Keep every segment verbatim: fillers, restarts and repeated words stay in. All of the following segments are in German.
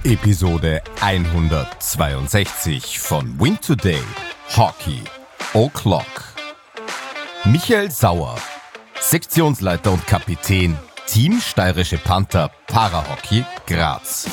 Episode hundertzweiundsechzig von Win Today Hockey O'Clock. Michael Sauer, Sektionsleiter und Kapitän, Team Steirische Panther Parahockey Graz.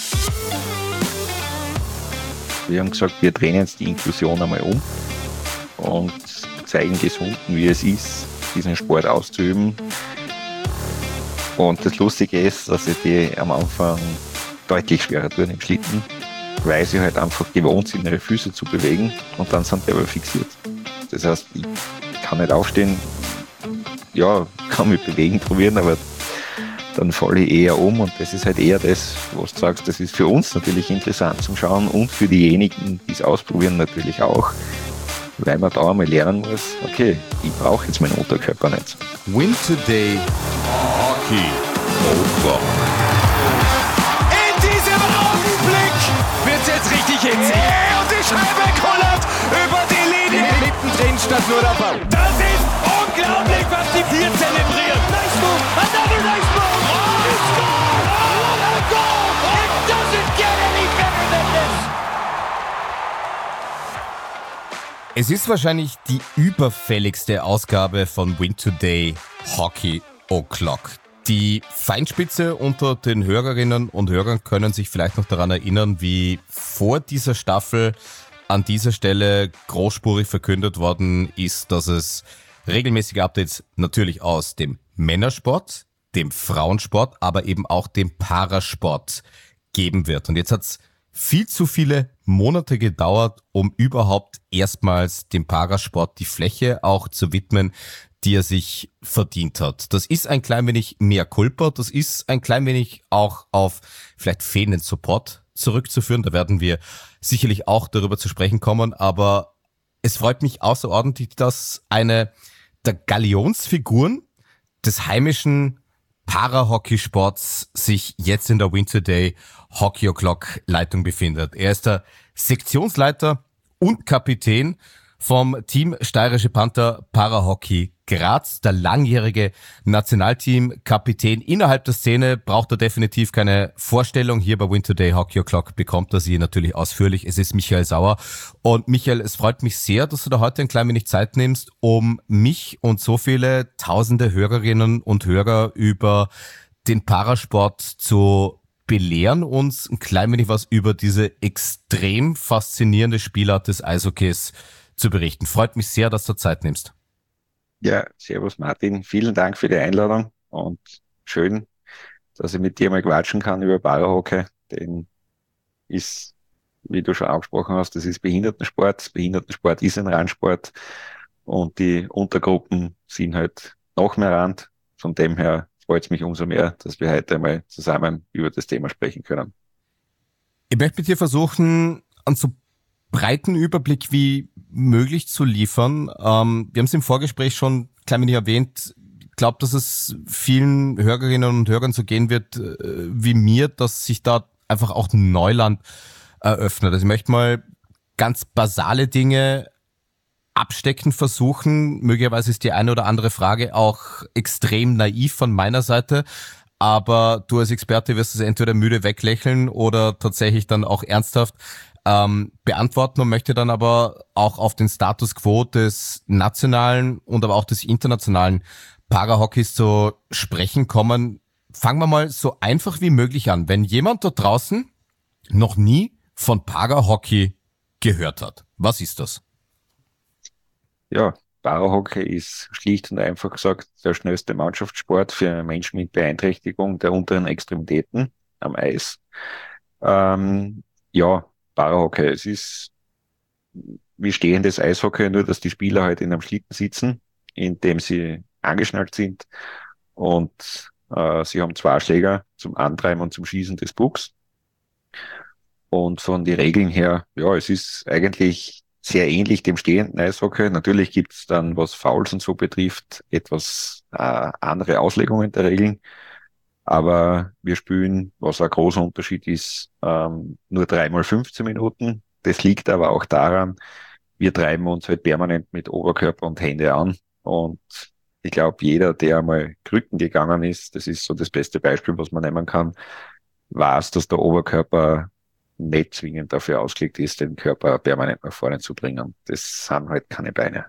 Wir haben gesagt, wir drehen jetzt die Inklusion einmal um und zeigen Gesunden, wie es ist, diesen Sport auszuüben. Und das Lustige ist, dass ich die am Anfang deutlich schwerer tun im Schlitten, weil sie halt einfach gewohnt sind, ihre Füße zu bewegen und dann sind die aber fixiert. Das heißt, ich kann nicht aufstehen, ja, kann mich bewegen, probieren, aber dann falle ich eher um und das ist halt eher das, was du sagst, das ist für uns natürlich interessant zum Schauen und für diejenigen, die es ausprobieren, natürlich auch, weil man da einmal lernen muss, okay, ich brauche jetzt meinen Unterkörper nicht. Win Today Hockey O'Clock. Wird's jetzt richtig hitzig. Yeah, und die Scheibe kullert über die Linie. Mittendrin statt nur der Ball. Das ist unglaublich, was die hier zelebrieren. Nice move, another nice move. Oh, it's goal. Oh, what a goal. It doesn't get any better than this. Es ist wahrscheinlich die überfälligste Ausgabe von Win Today Hockey O'Clock. Die Feinspitze unter den Hörerinnen und Hörern können sich vielleicht noch daran erinnern, wie vor dieser Staffel an dieser Stelle großspurig verkündet worden ist, dass es regelmäßige Updates natürlich aus dem Männersport, dem Frauensport, aber eben auch dem Parasport geben wird. Und jetzt hat es viel zu viele Monate gedauert, um überhaupt erstmals dem Parasport die Fläche auch zu widmen, die er sich verdient hat. Das ist ein klein wenig mehr Culpa, das ist ein klein wenig auch auf vielleicht fehlenden Support zurückzuführen. Da werden wir sicherlich auch darüber zu sprechen kommen, aber es freut mich außerordentlich, dass eine der Galionsfiguren des heimischen Parahockeysports sich jetzt in der Win Today Hockey O'Clock Leitung befindet. Er ist der Sektionsleiter und Kapitän vom Team Steirische Panther Parahockey Graz, der langjährige Nationalteam-Kapitän innerhalb der Szene, braucht er definitiv keine Vorstellung. Hier bei Win Today Hockey O'Clock bekommt er sie natürlich ausführlich. Es ist Michael Sauer. Und Michael, es freut mich sehr, dass du da heute ein klein wenig Zeit nimmst, um mich und so viele tausende Hörerinnen und Hörer über den Parasport zu belehren, uns ein klein wenig was über diese extrem faszinierende Spielart des Eishockeys zu berichten. Freut mich sehr, dass du Zeit nimmst. Ja, servus Martin, vielen Dank für die Einladung und schön, dass ich mit dir mal quatschen kann über Parahockey. Den ist, wie du schon angesprochen hast, das ist Behindertensport. Behindertensport ist ein Randsport und die Untergruppen sind halt noch mehr Rand. Von dem her freut es mich umso mehr, dass wir heute einmal zusammen über das Thema sprechen können. Ich möchte mit dir versuchen, an so breiten Überblick wie möglich zu liefern. Ähm, wir haben es im Vorgespräch schon klein wenig erwähnt. Ich glaube, dass es vielen Hörerinnen und Hörern so gehen wird äh, wie mir, dass sich da einfach auch Neuland eröffnet. Also ich möchte mal ganz basale Dinge abstecken versuchen. Möglicherweise ist die eine oder andere Frage auch extrem naiv von meiner Seite. Aber du als Experte wirst es entweder müde weglächeln oder tatsächlich dann auch ernsthaft Ähm, beantworten und möchte dann aber auch auf den Status quo des nationalen und aber auch des internationalen Parahockeys zu sprechen kommen. Fangen wir mal so einfach wie möglich an. Wenn jemand da draußen noch nie von Parahockey gehört hat, was ist das? Ja, Parahockey ist schlicht und einfach gesagt der schnellste Mannschaftssport für Menschen mit Beeinträchtigung der unteren Extremitäten am Eis. Ähm, ja, Parahockey, es ist wie stehendes Eishockey, nur dass die Spieler halt in einem Schlitten sitzen, in dem sie angeschnallt sind und äh, sie haben zwei Schläger zum Antreiben und zum Schießen des Pucks. Und von den Regeln her, ja, es ist eigentlich sehr ähnlich dem stehenden Eishockey. Natürlich gibt es dann, was Fouls und so betrifft, etwas äh, andere Auslegungen der Regeln. Aber wir spielen, was ein großer Unterschied ist, ähm, nur dreimal fünfzehn Minuten. Das liegt aber auch daran, wir treiben uns halt permanent mit Oberkörper und Hände an. Und ich glaube, jeder, der einmal Krücken gegangen ist, das ist so das beste Beispiel, was man nehmen kann, weiß, dass der Oberkörper nicht zwingend dafür ausgelegt ist, den Körper permanent nach vorne zu bringen. Das sind halt keine Beine.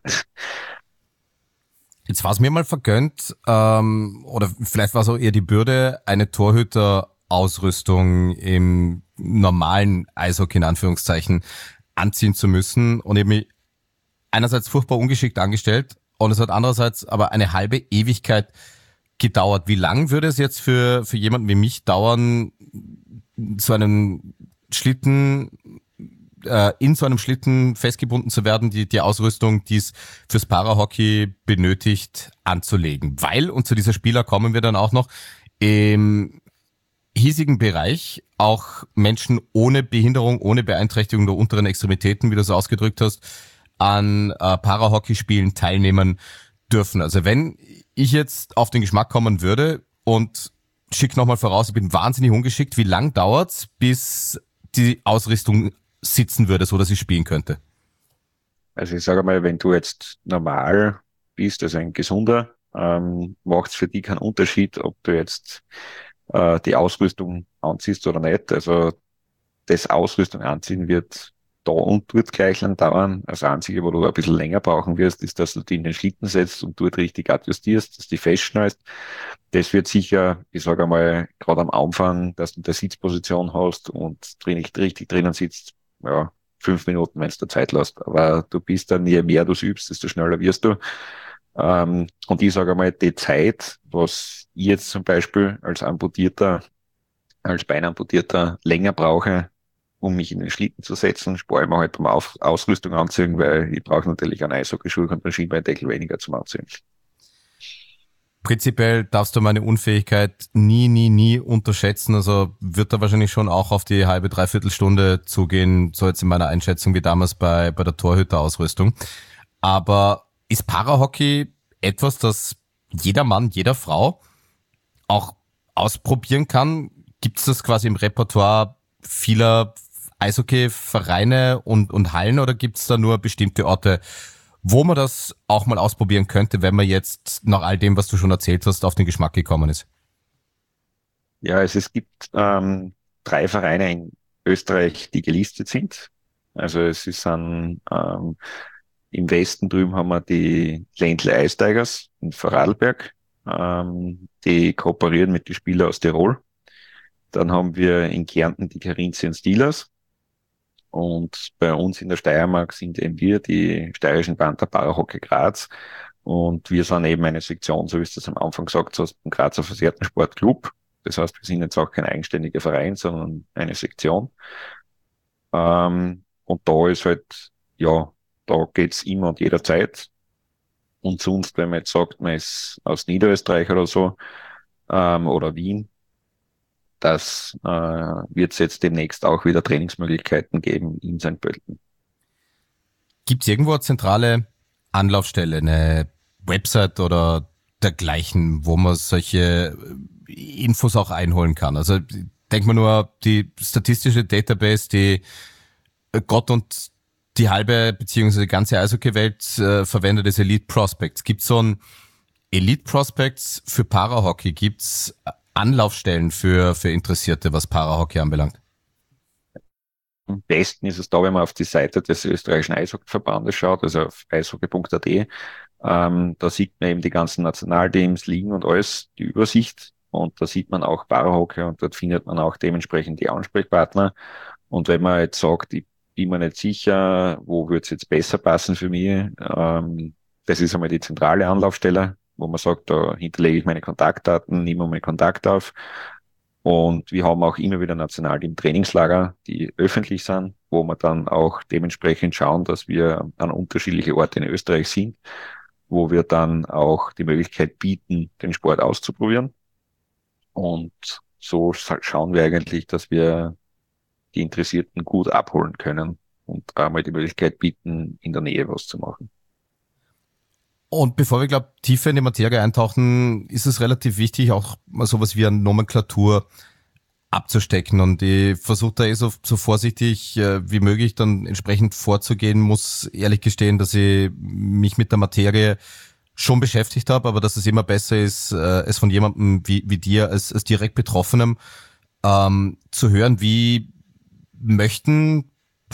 Jetzt war es mir mal vergönnt, ähm, oder vielleicht war es auch eher die Bürde, eine Torhüterausrüstung im normalen Eishockey in Anführungszeichen anziehen zu müssen, und ich habe mich einerseits furchtbar ungeschickt angestellt und es hat andererseits aber eine halbe Ewigkeit gedauert. Wie lang würde es jetzt für für jemanden wie mich dauern, so einen Schlitten, äh, in so einem Schlitten festgebunden zu werden, die, die Ausrüstung, die es fürs Parahockey benötigt, anzulegen? Weil, und zu dieser Spieler kommen wir dann auch noch, im hiesigen Bereich auch Menschen ohne Behinderung, ohne Beeinträchtigung der unteren Extremitäten, wie du es ausgedrückt hast, an äh, Parahockeyspielen teilnehmen dürfen. Also wenn ich jetzt auf den Geschmack kommen würde und schick nochmal voraus, ich bin wahnsinnig ungeschickt, wie lang dauert's, bis die Ausrüstung sitzen würde, so dass ich spielen könnte? Also ich sage mal, wenn du jetzt normal bist, also ein Gesunder, ähm, macht es für dich keinen Unterschied, ob du jetzt äh, die Ausrüstung anziehst oder nicht. Also das Ausrüstung anziehen wird da und dort gleich lang dauern. Das Einzige, wo du ein bisschen länger brauchen wirst, ist, dass du die in den Schlitten setzt und dort richtig adjustierst, dass du die festschnallst. Das wird sicher, ich sage einmal, gerade am Anfang, dass du eine Sitzposition hast und nicht richtig drinnen sitzt, ja, fünf Minuten, wenn du Zeit lässt. Aber du bist dann, je mehr du es übst, desto schneller wirst du. Ähm, und ich sage einmal, die Zeit, was ich jetzt zum Beispiel als Amputierter, als Beinamputierter länger brauche, um mich in den Schlitten zu setzen, spare ich mir halt beim Auf- Ausrüstung anziehen, weil ich brauche natürlich einen Eishockeyschuh und einen Schienbeindeckel weniger zum Anziehen. Prinzipiell darfst du meine Unfähigkeit nie, nie, nie unterschätzen. Also wird da wahrscheinlich schon auch auf die halbe, dreiviertel Stunde zugehen, so jetzt in meiner Einschätzung wie damals bei, bei der Torhüterausrüstung. Aber ist Parahockey etwas, das jeder Mann, jeder Frau auch ausprobieren kann? Gibt es das quasi im Repertoire vieler Eishockey-Vereine und, und Hallen, oder gibt es da nur bestimmte Orte, wo man das auch mal ausprobieren könnte, wenn man jetzt nach all dem, was du schon erzählt hast, auf den Geschmack gekommen ist? Ja, also es gibt ähm, drei Vereine in Österreich, die gelistet sind. Also es ist ein, ähm, im Westen drüben haben wir die Ländle Ice Tigers in Vorarlberg, ähm, die kooperieren mit den Spielern aus Tirol. Dann haben wir in Kärnten die Carinthian Steelers. Und bei uns in der Steiermark sind eben wir, die steirischen Panther Parahockey Graz. Und wir sind eben eine Sektion, so wie du es am Anfang gesagt hast, im Grazer Versehrten Sportclub. Das heißt, wir sind jetzt auch kein eigenständiger Verein, sondern eine Sektion. Ähm, und da ist halt, ja, da geht's immer und jederzeit. Und sonst, wenn man jetzt sagt, man ist aus Niederösterreich oder so, ähm, oder Wien, das äh, wird es jetzt demnächst auch wieder Trainingsmöglichkeiten geben in Sankt Pölten. Gibt es irgendwo eine zentrale Anlaufstelle, eine Website oder dergleichen, wo man solche Infos auch einholen kann? Also denk mal nur, die statistische Database, die Gott und die halbe beziehungsweise die ganze Eishockey-Welt äh, verwendet, ist Elite Prospects. Gibt es so ein Elite Prospects für Parahockey? Gibt es Anlaufstellen für, für Interessierte, was Parahockey anbelangt? Am besten ist es da, wenn man auf die Seite des österreichischen Eishockeyverbandes schaut, also auf eishockey punkt a t. Ähm, da sieht man eben die ganzen Nationalteams, Ligen und alles, die Übersicht. Und da sieht man auch Parahockey und dort findet man auch dementsprechend die Ansprechpartner. Und wenn man jetzt sagt, ich bin mir nicht sicher, wo würde es jetzt besser passen für mich, ähm, das ist einmal die zentrale Anlaufstelle, wo man sagt, da hinterlege ich meine Kontaktdaten, nehme meinen Kontakt auf. Und wir haben auch immer wieder Nationalteam-Trainingslager, die öffentlich sind, wo wir dann auch dementsprechend schauen, dass wir an unterschiedliche Orte in Österreich sind, wo wir dann auch die Möglichkeit bieten, den Sport auszuprobieren. Und so schauen wir eigentlich, dass wir die Interessierten gut abholen können und einmal die Möglichkeit bieten, in der Nähe was zu machen. Und bevor wir, glaube ich, tiefer in die Materie eintauchen, ist es relativ wichtig, auch mal sowas wie eine Nomenklatur abzustecken. Und ich versuche da eh so, so vorsichtig äh, wie möglich dann entsprechend vorzugehen, muss ehrlich gestehen, dass ich mich mit der Materie schon beschäftigt habe, aber dass es immer besser ist, äh, es von jemandem wie, wie dir als, als direkt Betroffenem ähm, zu hören, wie möchten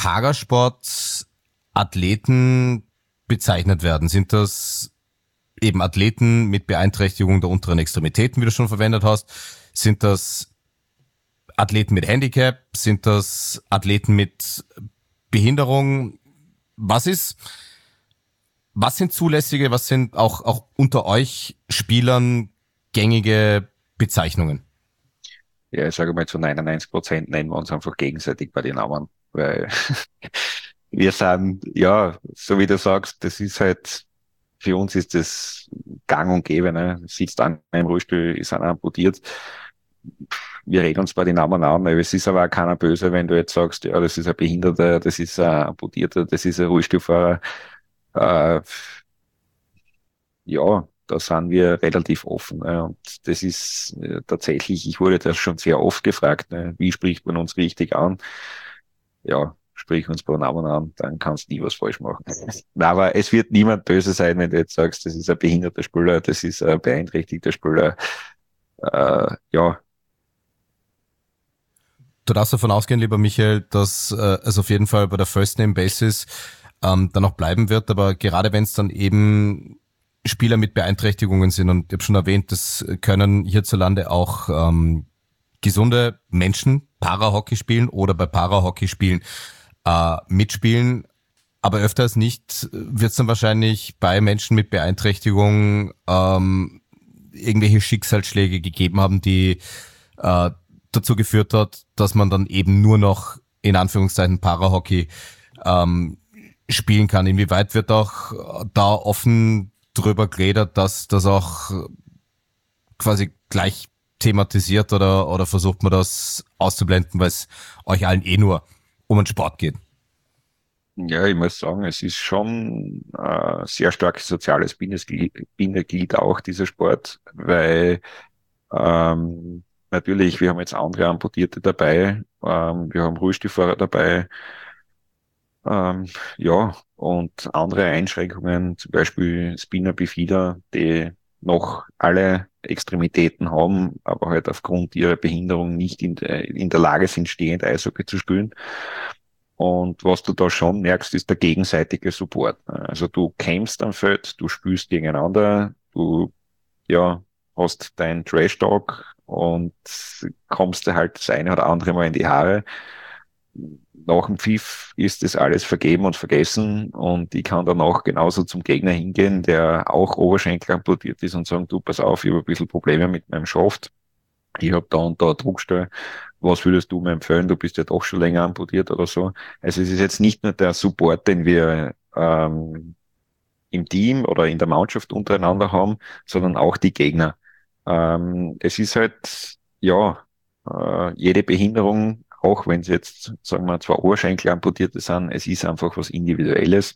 Parasport-Athleten bezeichnet werden? Sind das eben Athleten mit Beeinträchtigung der unteren Extremitäten, wie du schon verwendet hast? Sind das Athleten mit Handicap? Sind das Athleten mit Behinderung? Was ist, was sind zulässige, was sind auch, auch unter euch Spielern gängige Bezeichnungen? Ja, ich sage mal, zu neunundneunzig Prozent nennen wir uns einfach gegenseitig bei den Namen, weil wir sind, ja, so wie du sagst, das ist halt, für uns ist das gang und gäbe, ne? Sitzt einer im Rollstuhl, ist einer amputiert. Wir reden uns bei den Namen an, aber es ist aber auch keiner böse, wenn du jetzt sagst, ja, das ist ein Behinderter, das ist ein Amputierter, das ist ein Rollstuhlfahrer. Äh, ja, da sind wir relativ offen. Ne? Und das ist äh, tatsächlich, ich wurde das schon sehr oft gefragt, ne? Wie spricht man uns richtig an? Ja, sprich uns bei Namen an, dann kannst du nie was falsch machen. Na, aber es wird niemand böse sein, wenn du jetzt sagst, das ist ein behinderter Spieler, das ist ein beeinträchtigter Spieler. Äh, ja. Du darfst davon ausgehen, lieber Michael, dass äh, es auf jeden Fall bei der First Name Basis ähm, dann noch bleiben wird, aber gerade wenn es dann eben Spieler mit Beeinträchtigungen sind, und ich habe schon erwähnt, das können hierzulande auch ähm, gesunde Menschen Parahockey spielen oder bei Parahockey spielen äh, mitspielen, aber öfter als nicht wird es dann wahrscheinlich bei Menschen mit Beeinträchtigung ähm, irgendwelche Schicksalsschläge gegeben haben, die äh, dazu geführt hat, dass man dann eben nur noch in Anführungszeichen Parahockey ähm, spielen kann. Inwieweit wird auch da offen drüber geredet, dass das auch quasi gleich thematisiert, oder oder versucht man das auszublenden, weil es euch allen eh nur um den Sport geht? Ja, ich muss sagen, es ist schon äh, sehr starkes soziales Bindeglied, Bindeglied auch, dieser Sport, weil ähm, natürlich, wir haben jetzt andere Amputierte dabei, ähm, wir haben Rollstuhlfahrer dabei, ähm, ja, und andere Einschränkungen, zum Beispiel Spina Bifida, die noch alle Extremitäten haben, aber halt aufgrund ihrer Behinderung nicht in der, in der Lage sind, stehend Eishockey zu spielen. Und was du da schon merkst, ist der gegenseitige Support. Also du kämpfst am Feld, du spielst gegeneinander, du, ja, hast deinen Trash-Talk und kommst dir halt das eine oder andere Mal in die Haare. Nach dem Pfiff ist das alles vergeben und vergessen, und ich kann danach genauso zum Gegner hingehen, der auch Oberschenkel amputiert ist, und sagen, du, pass auf, ich habe ein bisschen Probleme mit meinem Schaft, ich habe da und da eine Druckstelle, was würdest du mir empfehlen, du bist ja doch schon länger amputiert oder so. Also es ist jetzt nicht nur der Support, den wir ähm, im Team oder in der Mannschaft untereinander haben, sondern auch die Gegner. Ähm, es ist halt, ja, äh, jede Behinderung, auch wenn es jetzt, sagen wir, zwei Oberschenkel amputierte sind, es ist einfach was Individuelles.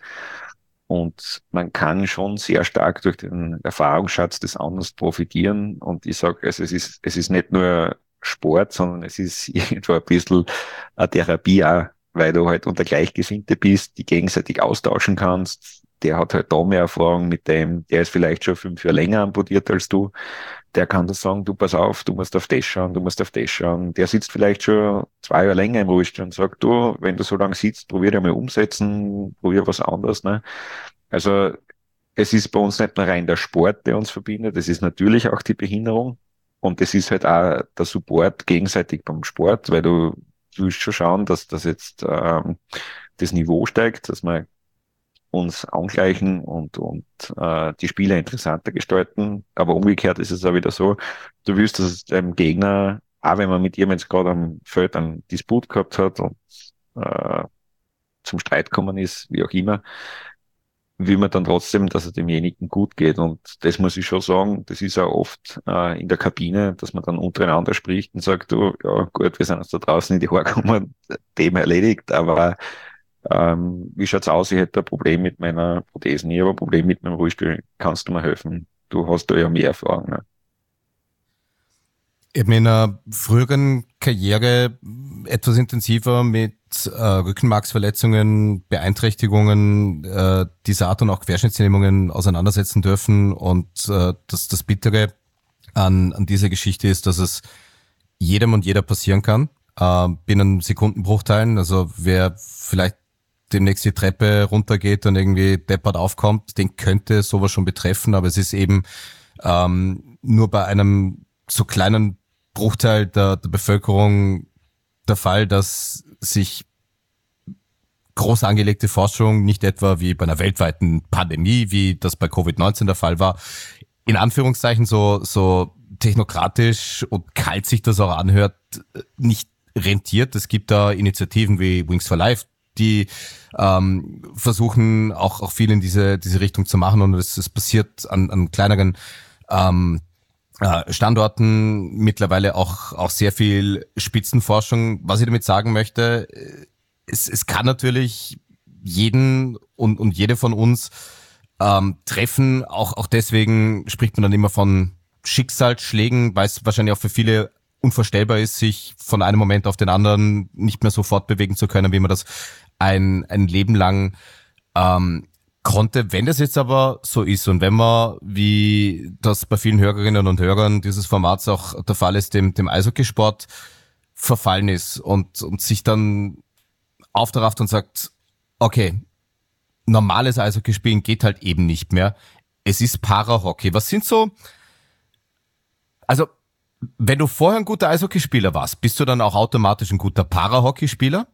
Und man kann schon sehr stark durch den Erfahrungsschatz des anderen profitieren. Und ich sage, also es ist, es ist nicht nur Sport, sondern es ist irgendwo ein bisschen eine Therapie auch, weil du halt unter Gleichgesinnte bist, die gegenseitig austauschen kannst. Der hat halt da mehr Erfahrung mit dem, der ist vielleicht schon fünf Jahre länger amputiert als du. Der kann dir sagen, du pass auf, du musst auf das schauen, du musst auf das schauen. Der sitzt vielleicht schon zwei Jahre länger im Rollstuhl und sagt, du, wenn du so lange sitzt, probier dir mal umsetzen, probier was anderes, ne? Also, es ist bei uns nicht nur rein der Sport, der uns verbindet, es ist natürlich auch die Behinderung, und es ist halt auch der Support gegenseitig beim Sport, weil du willst schon schauen, dass das jetzt ähm, das Niveau steigt, dass wir uns angleichen und und äh, die Spiele interessanter gestalten. Aber umgekehrt ist es auch wieder so, du willst, dass es deinem Gegner, auch wenn man mit ihm jetzt gerade am Feld einen Disput gehabt hat und äh, zum Streit gekommen ist, wie auch immer, will man dann trotzdem, dass es demjenigen gut geht. Und das muss ich schon sagen, das ist auch oft äh, in der Kabine, dass man dann untereinander spricht und sagt, du, ja gut, wir sind uns da draußen in die Haare gekommen, Thema erledigt, aber ähm, wie schaut's aus? Ich hätte ein Problem mit meiner Prothesen, ich habe ein Problem mit meinem Rollstuhl, kannst du mir helfen? Du hast da ja mehr Erfahrung. Ne? Ich habe in einer früheren Karriere etwas intensiver mit äh, Rückenmarksverletzungen, Beeinträchtigungen äh, dieser Art und auch Querschnittslähmungen auseinandersetzen dürfen. Und äh, das, das Bittere an, an dieser Geschichte ist, dass es jedem und jeder passieren kann, äh, binnen Sekundenbruchteilen. Also wer vielleicht demnächst die Treppe runtergeht und irgendwie deppert aufkommt, den könnte sowas schon betreffen, aber es ist eben ähm, nur bei einem so kleinen Bruchteil der, der Bevölkerung der Fall, dass sich groß angelegte Forschung, nicht etwa wie bei einer weltweiten Pandemie, wie das bei Covid neunzehn der Fall war, in Anführungszeichen so so technokratisch und kalt sich das auch anhört, nicht rentiert. Es gibt da Initiativen wie Wings for Life, die ähm, versuchen auch auch viel in diese diese Richtung zu machen, und es, es passiert an, an kleineren ähm, äh, Standorten mittlerweile auch auch sehr viel Spitzenforschung. Was ich damit sagen möchte, es, es kann natürlich jeden und und jede von uns ähm, treffen. Auch auch deswegen spricht man dann immer von Schicksalsschlägen, weil es wahrscheinlich auch für viele unvorstellbar ist, sich von einem Moment auf den anderen nicht mehr so fortbewegen zu können, wie man das ein ein Leben lang ähm, konnte. Wenn das jetzt aber so ist und wenn man, wie das bei vielen Hörerinnen und Hörern dieses Formats auch der Fall ist, dem dem Eishockeysport verfallen ist und und sich dann aufrafft und sagt, okay, normales Eishockeyspielen geht halt eben nicht mehr. Es ist Parahockey. Was sind so, also wenn du vorher ein guter Eishockeyspieler warst, bist du dann auch automatisch ein guter Parahockeyspieler?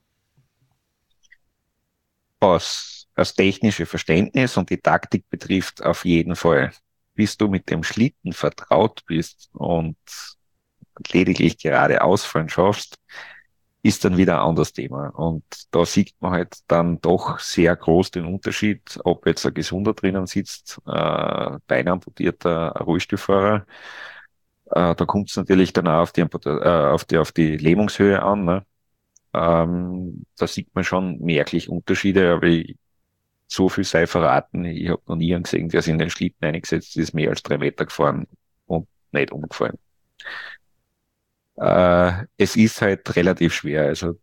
Was das technische Verständnis und die Taktik betrifft, auf jeden Fall. Bis du mit dem Schlitten vertraut bist und lediglich gerade ausfallen schaffst, ist dann wieder ein anderes Thema. Und da sieht man halt dann doch sehr groß den Unterschied, ob jetzt ein Gesunder drinnen sitzt, äh, beinamputierter Rollstuhlfahrer. Äh, da kommt es natürlich dann auch auf die, äh, auf die, auf die Lähmungshöhe an. Ne? Ähm, da sieht man schon merklich Unterschiede, aber ich, so viel sei verraten, ich habe noch nie einen gesehen, der sich in den Schlitten eingesetzt ist, mehr als drei Meter gefahren und nicht umgefallen. Äh, es ist halt relativ schwer. Also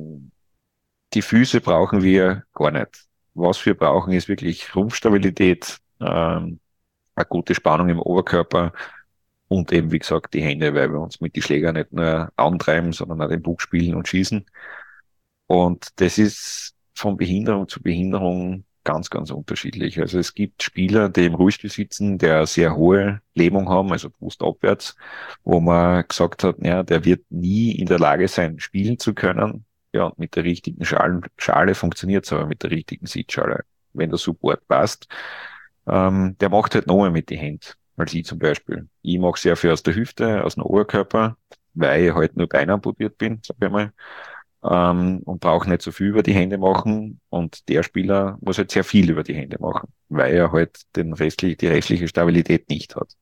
die Füße brauchen wir gar nicht. Was wir brauchen, ist wirklich Rumpfstabilität, ähm, eine gute Spannung im Oberkörper und eben, wie gesagt, die Hände, weil wir uns mit den Schlägern nicht nur antreiben, sondern auch den Puck spielen und schießen. Und das ist von Behinderung zu Behinderung ganz, ganz unterschiedlich. Also es gibt Spieler, die im Rollstuhl sitzen, die eine sehr hohe Lähmung haben, also brustabwärts, wo man gesagt hat, ja, der wird nie in der Lage sein, spielen zu können. Ja, und mit der richtigen Schale, Schale funktioniert es aber mit der richtigen Sitzschale. Wenn der Support passt, ähm, der macht halt noch mehr mit den Händen, als ich zum Beispiel. Ich mache sehr viel aus der Hüfte, aus dem Oberkörper, weil ich halt nur beinamputiert bin, sag ich mal. Ähm, und braucht nicht so viel über die Hände machen, und der Spieler muss halt sehr viel über die Hände machen, weil er halt den restlich, die restliche Stabilität nicht hat.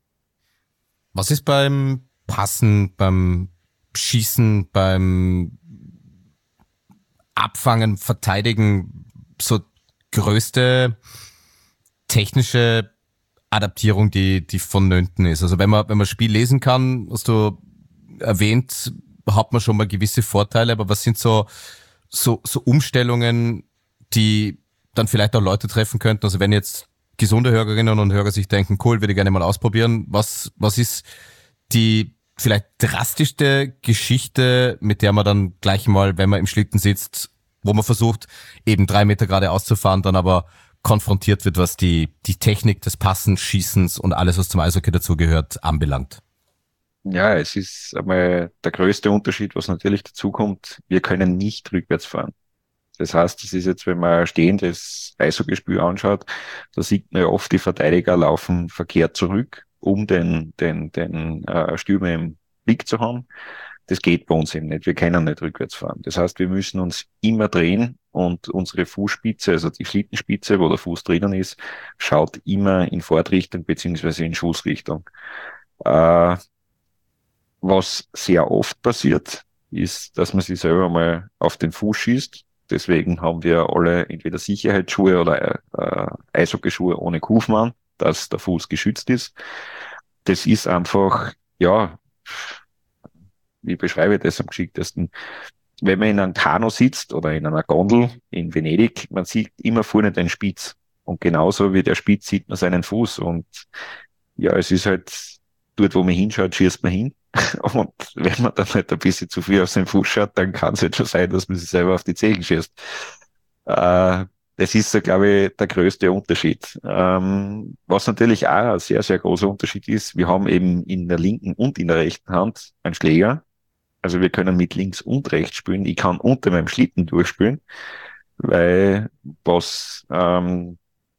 Was ist beim Passen, beim Schießen, beim Abfangen, Verteidigen so größte technische Adaptierung, die die vonnöten ist? Also wenn man wenn man Spiel lesen kann, hast du erwähnt, hat man schon mal gewisse Vorteile, aber was sind so, so, so Umstellungen, die dann vielleicht auch Leute treffen könnten? Also wenn jetzt gesunde Hörerinnen und Hörer sich denken, cool, würde ich gerne mal ausprobieren, was, was ist die vielleicht drastischste Geschichte, mit der man dann gleich mal, wenn man im Schlitten sitzt, wo man versucht, eben drei Meter geradeaus zu fahren, dann aber konfrontiert wird, was die, die Technik des Passens, Schießens und alles, was zum Eishockey dazugehört, anbelangt? Ja, es ist einmal der größte Unterschied, was natürlich dazu kommt. Wir können nicht rückwärts fahren. Das heißt, das ist jetzt, wenn man ein stehendes Eishockeyspiel anschaut, da sieht man ja oft, die Verteidiger laufen verkehrt zurück, um den, den, den äh, Stürmer im Blick zu haben. Das geht bei uns eben nicht. Wir können nicht rückwärts fahren. Das heißt, wir müssen uns immer drehen, und unsere Fußspitze, also die Schlittenspitze, wo der Fuß drinnen ist, schaut immer in Fahrtrichtung beziehungsweise in Schussrichtung. Äh, Was sehr oft passiert, ist, dass man sich selber mal auf den Fuß schießt. Deswegen haben wir alle entweder Sicherheitsschuhe oder äh, Eishockeyschuhe ohne Kufen, dass der Fuß geschützt ist. Das ist einfach, ja, wie beschreibe ich das am geschicktesten? Wenn man in einem Kanu sitzt oder in einer Gondel in Venedig, man sieht immer vorne den Spitz. Und genauso wie der Spitz sieht man seinen Fuß. Und ja, es ist halt, dort wo man hinschaut, schießt man hin. Und wenn man dann halt ein bisschen zu viel auf seinen Fuß schaut, dann kann es halt schon sein, dass man sich selber auf die Zehen schießt. Äh, das ist so, glaube ich, der größte Unterschied. Ähm, was natürlich auch ein sehr, sehr großer Unterschied ist, wir haben eben in der linken und in der rechten Hand einen Schläger. Also wir können mit links und rechts spielen. Ich kann unter meinem Schlitten durchspielen, weil was ähm,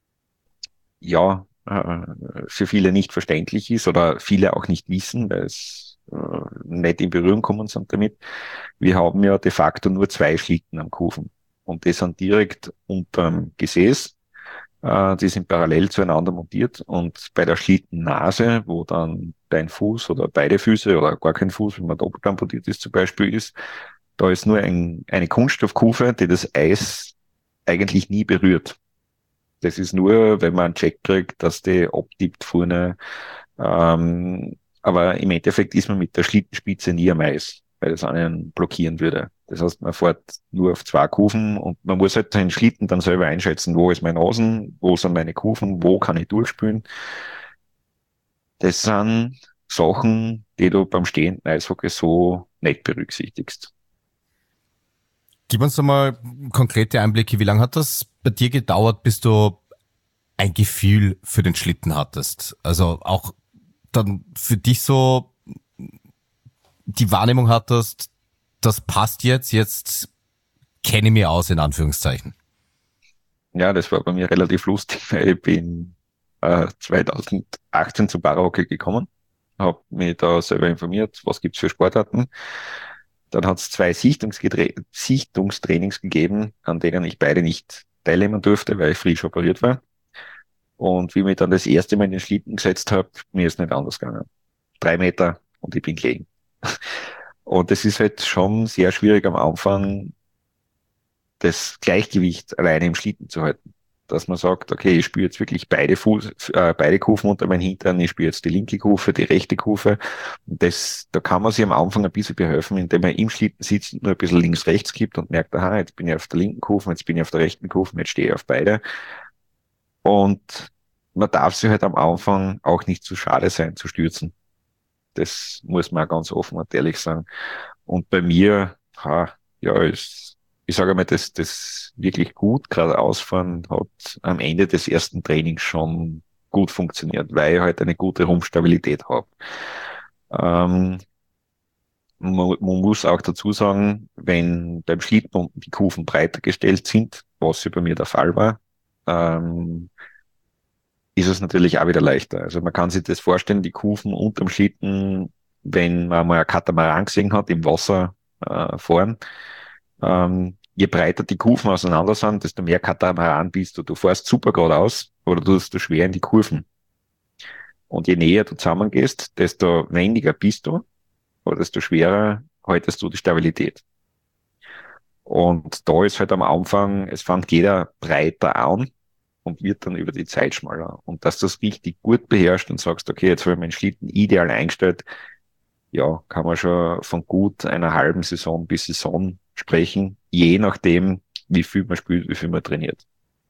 ja äh, für viele nicht verständlich ist oder viele auch nicht wissen, weil es äh, nicht in Berührung kommen sind damit. Wir haben ja de facto nur zwei Schlitten am Kufen und die sind direkt unterm Gesäß. Äh, die sind parallel zueinander montiert und bei der Schlittennase, wo dann dein Fuß oder beide Füße oder gar kein Fuß, wenn man doppelt amputiert ist zum Beispiel ist, da ist nur ein, eine Kunststoffkufe, die das Eis eigentlich nie berührt. Das ist nur, wenn man einen Check kriegt, dass die abtippt vorne. Ähm, aber im Endeffekt ist man mit der Schlittenspitze nie am Eis, weil das einen blockieren würde. Das heißt, man fährt nur auf zwei Kufen und man muss halt seinen Schlitten dann selber einschätzen, wo ist mein Nasen, wo sind meine Kufen, wo kann ich durchspülen. Das sind Sachen, die du beim stehenden Eishockey so nicht berücksichtigst. Gib uns doch mal konkrete Einblicke. Wie lange hat das bei dir gedauert, bis du ein Gefühl für den Schlitten hattest? Also auch dann für dich so die Wahrnehmung hattest, das passt jetzt, jetzt kenne ich mich aus, in Anführungszeichen. Ja, das war bei mir relativ lustig, weil ich bin äh, zwanzig achtzehn zum Parahockey gekommen, habe mich da selber informiert, was gibt's für Sportarten. Dann hat es zwei Sichtungsgedre- Sichtungstrainings gegeben, an denen ich beide nicht teilnehmen durfte, weil ich frisch operiert war. Und wie ich mich dann das erste Mal in den Schlitten gesetzt habe, mir ist nicht anders gegangen. Drei Meter und ich bin gelegen. Und es ist halt schon sehr schwierig am Anfang, das Gleichgewicht alleine im Schlitten zu halten. Dass man sagt, okay, ich spüre jetzt wirklich beide Fuß, äh, beide Kufen unter meinen Hintern, ich spüre jetzt die linke Kufe, die rechte Kufe. Und das, da kann man sich am Anfang ein bisschen behelfen, indem man im Schlitten sitzt und nur ein bisschen links-rechts gibt und merkt, aha, jetzt bin ich auf der linken Kufe, jetzt bin ich auf der rechten Kufe, jetzt stehe ich auf beide. Und man darf sich halt am Anfang auch nicht zu schade sein, zu stürzen. Das muss man auch ganz offen und ehrlich sagen. Und bei mir, ha, ja, ist, ich sage mal, das, das wirklich gut geradeausfahren hat am Ende des ersten Trainings schon gut funktioniert, weil ich halt eine gute Rumpfstabilität habe. Ähm, man, man muss auch dazu sagen, wenn beim Schlitten unten die Kufen breiter gestellt sind, was ja bei mir der Fall war, ähm, ist es natürlich auch wieder leichter. Also man kann sich das vorstellen, die Kufen unterm Schlitten, wenn man mal ein Katamaran gesehen hat, im Wasser äh, fahren, ähm, je breiter die Kufen auseinander sind, desto mehr Katamaran bist du. Du fährst super geradeaus, oder du tust du schwer in die Kurven. Und je näher du zusammengehst, desto weniger bist du, oder desto schwerer haltest du die Stabilität. Und da ist halt am Anfang, es fängt jeder breiter an und wird dann über die Zeit schmaler. Und dass du das richtig gut beherrscht und sagst, okay, jetzt habe ich meinen Schlitten ideal eingestellt, ja, kann man schon von gut einer halben Saison bis Saison sprechen, je nachdem, wie viel man spielt, wie viel man trainiert.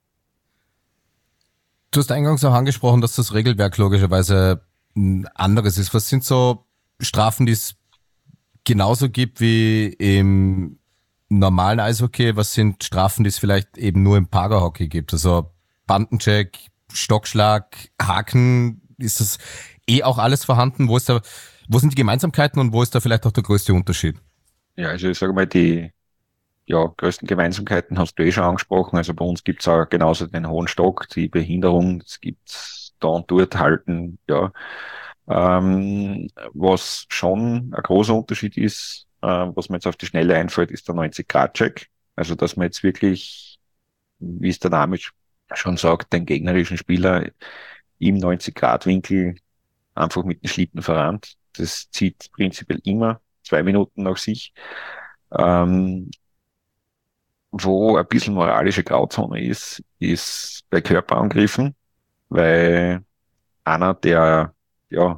Du hast eingangs auch angesprochen, dass das Regelwerk logischerweise ein anderes ist. Was sind so Strafen, die es genauso gibt wie im normalen Eishockey? Was sind Strafen, die es vielleicht eben nur im Parahockey gibt? Also Bandencheck, Stockschlag, Haken, ist das eh auch alles vorhanden? Wo ist da, wo sind die Gemeinsamkeiten und wo ist da vielleicht auch der größte Unterschied? Ja, also ich sage mal, die ja, größten Gemeinsamkeiten hast du eh schon angesprochen. Also bei uns gibt's auch genauso den hohen Stock, die Behinderung, es gibt da und dort halten, ja. Ähm, was schon ein großer Unterschied ist, äh, was mir jetzt auf die Schnelle einfällt, ist der neunzig-Grad-Check. Also dass man jetzt wirklich, wie es der Name schon sagt, den gegnerischen Spieler im neunzig-Grad-Winkel einfach mit dem Schlitten verrannt. Das zieht prinzipiell immer zwei Minuten nach sich. Ähm, wo ein bisschen moralische Grauzone ist, ist bei Körperangriffen, weil einer, der ja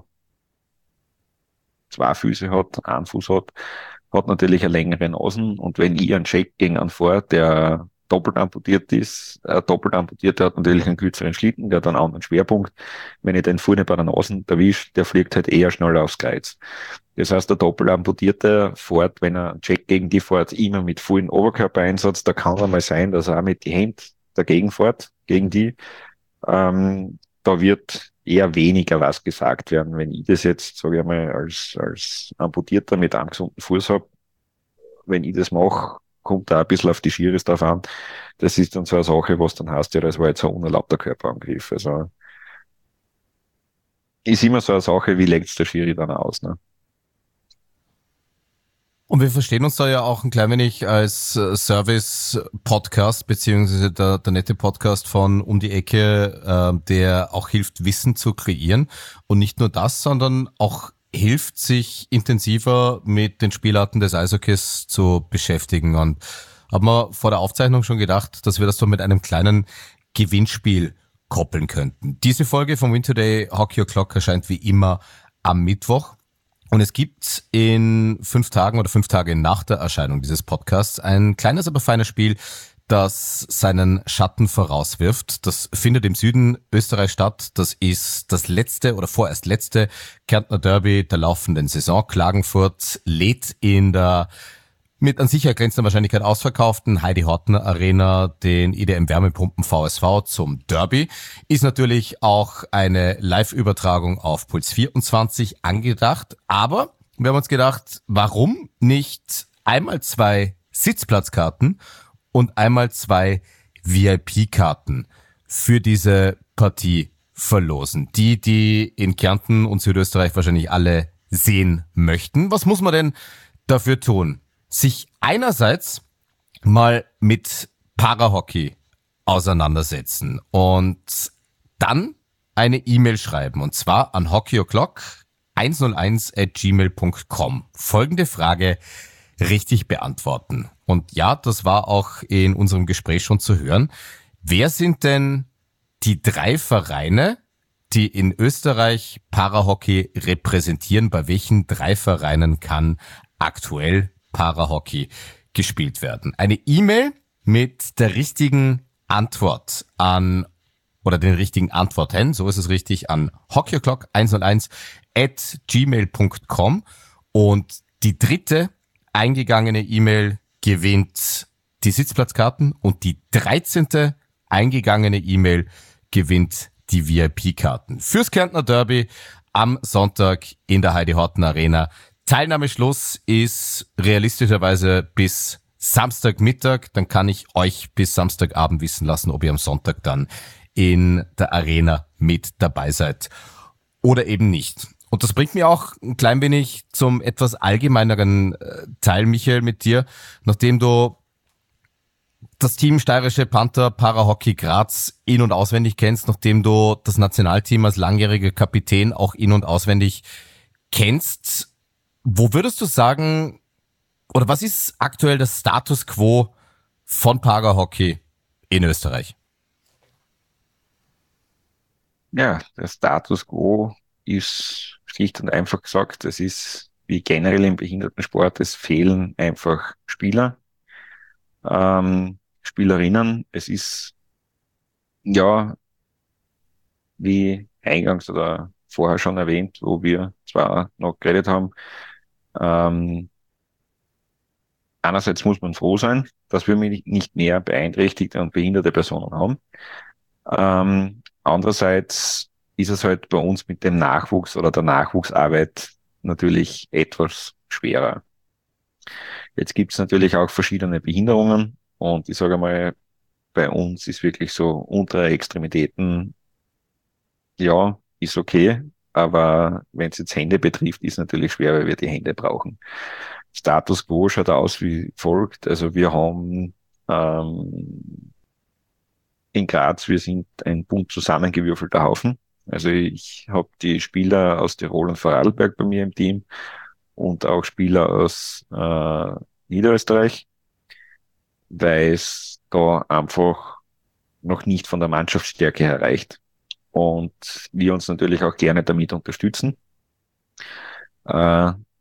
zwei Füße hat, einen Fuß hat, hat natürlich eine längere Nasen und wenn ich einen Check gegen einen fahre, der doppelt amputiert ist. Ein doppelt amputierter hat natürlich einen kürzeren Schlitten, der hat einen anderen Schwerpunkt. Wenn ich den vorne bei der Nase erwische, der fliegt halt eher schneller aufs Kreuz. Das heißt, der doppelt amputierte fährt, wenn er einen Check gegen die fährt, immer mit vollen Oberkörpereinsatz. Da kann es mal sein, dass er auch mit die Hände dagegen fährt, gegen die. Ähm, da wird eher weniger was gesagt werden. Wenn ich das jetzt, sage ich mal, als, als Amputierter mit einem gesunden Fuß habe, wenn ich das mache, kommt da ein bisschen auf die Schiris drauf an. Das ist dann so eine Sache, was dann heißt, ja, das war jetzt ein unerlaubter Körperangriff. Also, ist immer so eine Sache, wie legt der Schiri dann aus, ne? Und wir verstehen uns da ja auch ein klein wenig als Service-Podcast, beziehungsweise der, der nette Podcast von Um die Ecke, äh, der auch hilft, Wissen zu kreieren. Und nicht nur das, sondern auch hilft, sich intensiver mit den Spielarten des Eishockeys zu beschäftigen. Und haben wir vor der Aufzeichnung schon gedacht, dass wir das so mit einem kleinen Gewinnspiel koppeln könnten. Diese Folge vom Win Today Hockey O'Clock erscheint wie immer am Mittwoch. Und es gibt in fünf Tagen oder fünf Tage nach der Erscheinung dieses Podcasts ein kleines, aber feines Spiel, das seinen Schatten vorauswirft. Das findet im Süden Österreich statt. Das ist das letzte oder vorerst letzte Kärntner Derby der laufenden Saison. Klagenfurt lädt in der mit an sicher grenzender Wahrscheinlichkeit ausverkauften Heidi-Hortner Arena den I D M Wärmepumpen V S V zum Derby. Ist natürlich auch eine Live-Übertragung auf Puls vierundzwanzig angedacht. Aber wir haben uns gedacht, warum nicht einmal zwei Sitzplatzkarten und einmal zwei V I P-Karten für diese Partie verlosen? Die, die in Kärnten und Südösterreich wahrscheinlich alle sehen möchten. Was muss man denn dafür tun? Sich einerseits mal mit Parahockey auseinandersetzen und dann eine E-Mail schreiben, und zwar an hockeyo'clock hunderteins at gmail punkt com. Folgende Frage richtig beantworten. Und ja, das war auch in unserem Gespräch schon zu hören. Wer sind denn die drei Vereine, die in Österreich Parahockey repräsentieren? Bei welchen drei Vereinen kann aktuell Parahockey gespielt werden? Eine E-Mail mit der richtigen Antwort an, oder den richtigen Antworten, so ist es richtig, an hockeyo'clock hunderteins at gmail punkt com. Und die dritte eingegangene E-Mail gewinnt die Sitzplatzkarten und die dreizehnte eingegangene E-Mail gewinnt die V I P-Karten fürs Kärntner Derby am Sonntag in der Heidi-Hortner Arena. Teilnahmeschluss ist realistischerweise bis Samstagmittag. Dann kann ich euch bis Samstagabend wissen lassen, ob ihr am Sonntag dann in der Arena mit dabei seid oder eben nicht. Und das bringt mir auch ein klein wenig zum etwas allgemeineren Teil, Michael, mit dir. Nachdem du das Team Steirische Panther Parahockey Graz in- und auswendig kennst, nachdem du das Nationalteam als langjähriger Kapitän auch in- und auswendig kennst, wo würdest du sagen, oder was ist aktuell das Status quo von Parahockey in Österreich? Ja, der Status quo ist schlicht und einfach gesagt, es ist wie generell im Behindertensport, es fehlen einfach Spieler, ähm, Spielerinnen. Es ist, ja, wie eingangs oder vorher schon erwähnt, wo wir zwar noch geredet haben, ähm, einerseits muss man froh sein, dass wir nicht mehr beeinträchtigte und behinderte Personen haben. Ähm, andererseits ist es halt bei uns mit dem Nachwuchs oder der Nachwuchsarbeit natürlich etwas schwerer. Jetzt gibt es natürlich auch verschiedene Behinderungen und ich sage mal, bei uns ist wirklich so untere Extremitäten, ja, ist okay, aber wenn es jetzt Hände betrifft, ist natürlich schwer, weil wir die Hände brauchen. Status quo schaut aus wie folgt. Also wir haben ähm, in Graz, wir sind ein bunt zusammengewürfelter Haufen. Also ich habe die Spieler aus Tirol und Vorarlberg bei mir im Team und auch Spieler aus äh, Niederösterreich, weil es da einfach noch nicht von der Mannschaftsstärke her reicht und wir uns natürlich auch gerne damit unterstützen. Äh,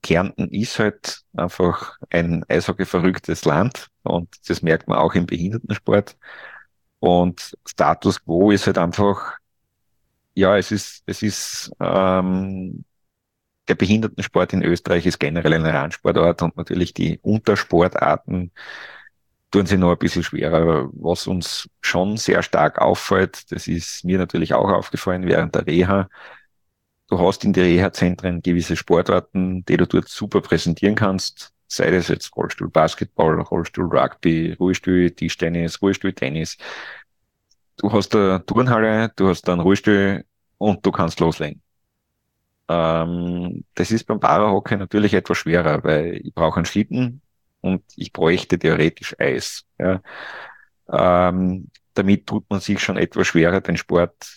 Kärnten ist halt einfach ein eishockey-verrücktes Land und das merkt man auch im Behindertensport. Und Status Quo ist halt einfach, ja, es ist, es ist, ähm, der Behindertensport in Österreich ist generell eine Randsportart und natürlich die Untersportarten tun sich noch ein bisschen schwerer. Was uns schon sehr stark auffällt, das ist mir natürlich auch aufgefallen während der Reha. Du hast in die Reha-Zentren gewisse Sportarten, die du dort super präsentieren kannst. Sei das jetzt Rollstuhl Basketball, Rollstuhl Rugby, Ruhestuhl Tischtennis, Ruhestuhl Tennis. Du hast eine Turnhalle, du hast einen Ruhestuhl und du kannst loslegen. Ähm, das ist beim Parahockey natürlich etwas schwerer, weil ich brauche einen Schlitten und ich bräuchte theoretisch Eis. Ja. Ähm, damit tut man sich schon etwas schwerer, den Sport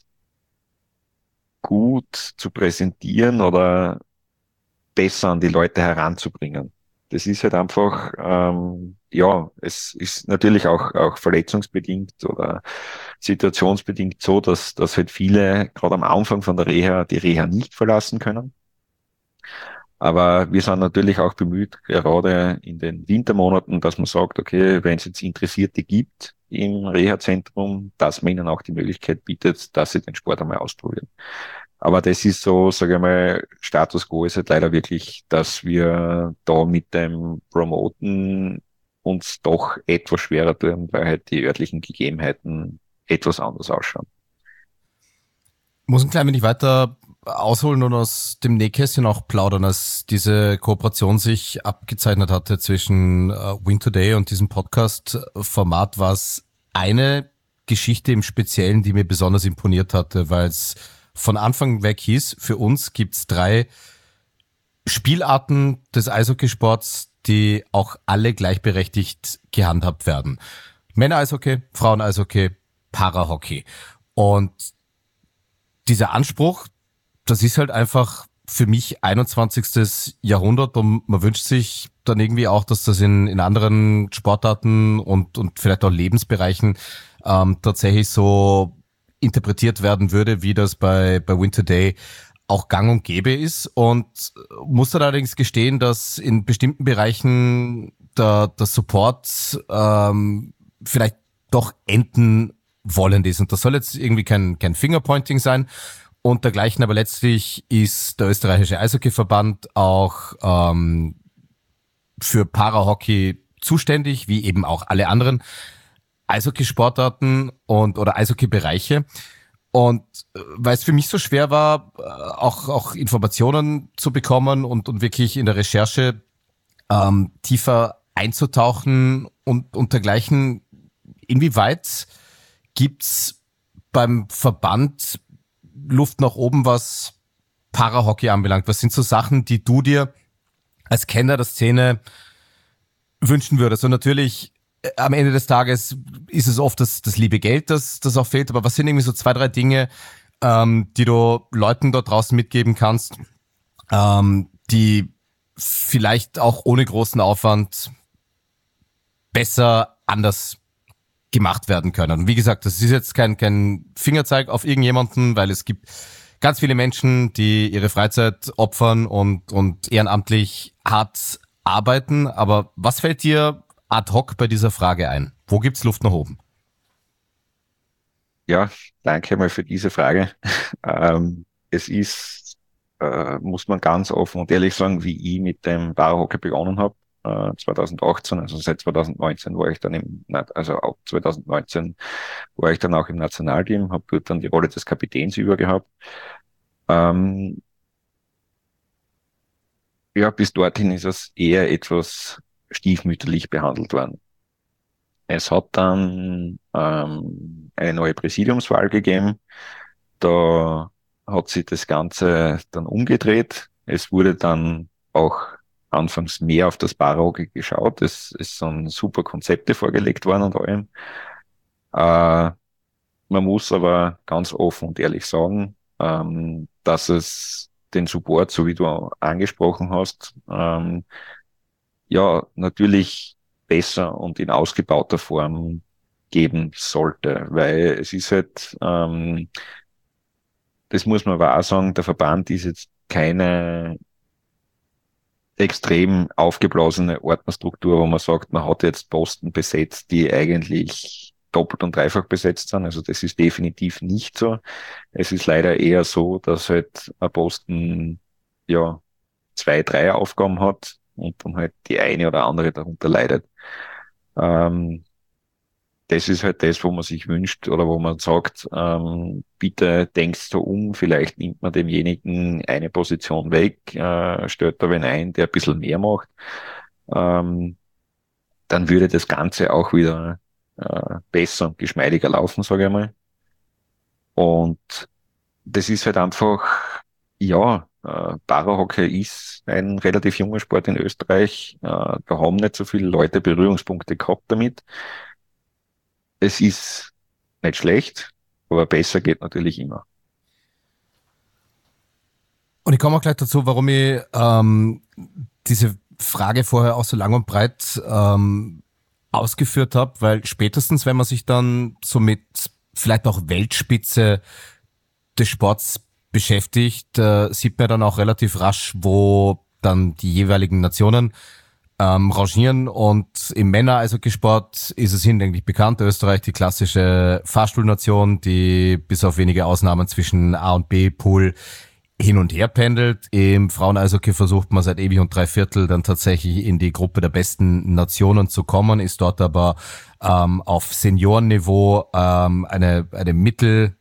gut zu präsentieren oder besser an die Leute heranzubringen. Das ist halt einfach, ähm, ja, es ist natürlich auch, auch verletzungsbedingt oder situationsbedingt so, dass, dass halt viele gerade am Anfang von der Reha die Reha nicht verlassen können. Aber wir sind natürlich auch bemüht, gerade in den Wintermonaten, dass man sagt, okay, wenn es jetzt Interessierte gibt im Reha-Zentrum, dass man ihnen auch die Möglichkeit bietet, dass sie den Sport einmal ausprobieren. Aber das ist so, sage ich mal, Status quo ist halt leider wirklich, dass wir da mit dem Promoten uns doch etwas schwerer tun, weil halt die örtlichen Gegebenheiten etwas anders ausschauen. Ich muss ein klein wenig weiter ausholen und aus dem Nähkästchen auch plaudern, als diese Kooperation sich abgezeichnet hatte zwischen uh, Win Today und diesem Podcast-Format, war es eine Geschichte im Speziellen, die mir besonders imponiert hatte, weil es von Anfang weg hieß, für uns gibt's drei Spielarten des Eishockeysports, die auch alle gleichberechtigt gehandhabt werden. Männer-Eishockey, Frauen-Eishockey, Para-Hockey. Und dieser Anspruch, das ist halt einfach für mich einundzwanzigstes Jahrhundert und man wünscht sich dann irgendwie auch, dass das in, in anderen Sportarten und, und vielleicht auch Lebensbereichen ähm, tatsächlich so interpretiert werden würde, wie das bei, bei Win Today auch gang und gäbe ist. Und muss dann allerdings gestehen, dass in bestimmten Bereichen der, der Support ähm, vielleicht doch enden wollend ist. Und das soll jetzt irgendwie kein, kein Fingerpointing sein und dergleichen, aber letztlich ist der österreichische Eishockeyverband auch ähm, für Parahockey zuständig, wie eben auch alle anderen Eishockeysportarten und oder Eishockeybereiche. Und äh, weil es für mich so schwer war, äh, auch auch Informationen zu bekommen und und wirklich in der Recherche ähm, tiefer einzutauchen und und dergleichen, inwieweit gibt's beim Verband Luft nach oben, was Parahockey anbelangt? Was sind so Sachen, die du dir als Kenner der Szene wünschen würdest? Und natürlich am Ende des Tages ist es oft das, das liebe Geld, das, das auch fehlt. Aber was sind irgendwie so zwei, drei Dinge, ähm, die du Leuten dort draußen mitgeben kannst, ähm, die vielleicht auch ohne großen Aufwand besser anders gemacht werden können? Und wie gesagt, das ist jetzt kein, kein Fingerzeig auf irgendjemanden, weil es gibt ganz viele Menschen, die ihre Freizeit opfern und, und ehrenamtlich hart arbeiten. Aber was fällt dir ad hoc bei dieser Frage ein? Wo gibt's Luft nach oben? Ja, danke mal für diese Frage. ähm, es ist, äh, muss man ganz offen und ehrlich sagen, wie ich mit dem Parahockey begonnen habe, äh, zwanzig achtzehn, also seit zwanzig neunzehn war ich dann im, also auch zwanzig neunzehn war ich dann auch im Nationalteam, habe dort dann die Rolle des Kapitäns übergehabt. Ähm, ja, bis dorthin ist es eher etwas stiefmütterlich behandelt worden. Es hat dann ähm, eine neue Präsidiumswahl gegeben. Da hat sich das Ganze dann umgedreht. Es wurde dann auch anfangs mehr auf das Parahockey geschaut. Es, es sind super Konzepte vorgelegt worden und allem. Äh, man muss aber ganz offen und ehrlich sagen, ähm, dass es den Support, so wie du angesprochen hast, ähm, ja, natürlich besser und in ausgebauter Form geben sollte, weil es ist halt, ähm, das muss man aber auch sagen, der Verband ist jetzt keine extrem aufgeblasene Ordnerstruktur, wo man sagt, man hat jetzt Posten besetzt, die eigentlich doppelt und dreifach besetzt sind. Also das ist definitiv nicht so. Es ist leider eher so, dass halt ein Posten ja zwei, drei Aufgaben hat und dann halt die eine oder andere darunter leidet. Ähm, das ist halt das, wo man sich wünscht oder wo man sagt, ähm, bitte denkst du um, vielleicht nimmt man demjenigen eine Position weg, äh, stellt da wen ein, der ein bisschen mehr macht. Ähm, dann würde das Ganze auch wieder äh, besser und geschmeidiger laufen, sage ich mal. Und das ist halt einfach, ja, äh, Parahockey ist ein relativ junger Sport in Österreich. Äh, da haben nicht so viele Leute Berührungspunkte gehabt damit. Es ist nicht schlecht, aber besser geht natürlich immer. Und ich komme auch gleich dazu, warum ich ähm, diese Frage vorher auch so lang und breit ähm, ausgeführt habe, weil spätestens, wenn man sich dann so mit vielleicht auch Weltspitze des Sports beschäftigt, äh, sieht man dann auch relativ rasch, wo dann die jeweiligen Nationen ähm, rangieren. Und im Männer-Eishockeysport ist es hinlänglich bekannt, Österreich die klassische Fahrstuhlnation, die bis auf wenige Ausnahmen zwischen A und B-Pool hin und her pendelt. Im Frauen-Eishockey versucht man seit ewig und drei Viertel dann tatsächlich in die Gruppe der besten Nationen zu kommen, ist dort aber ähm, auf Seniorenniveau ähm, eine eine Mittel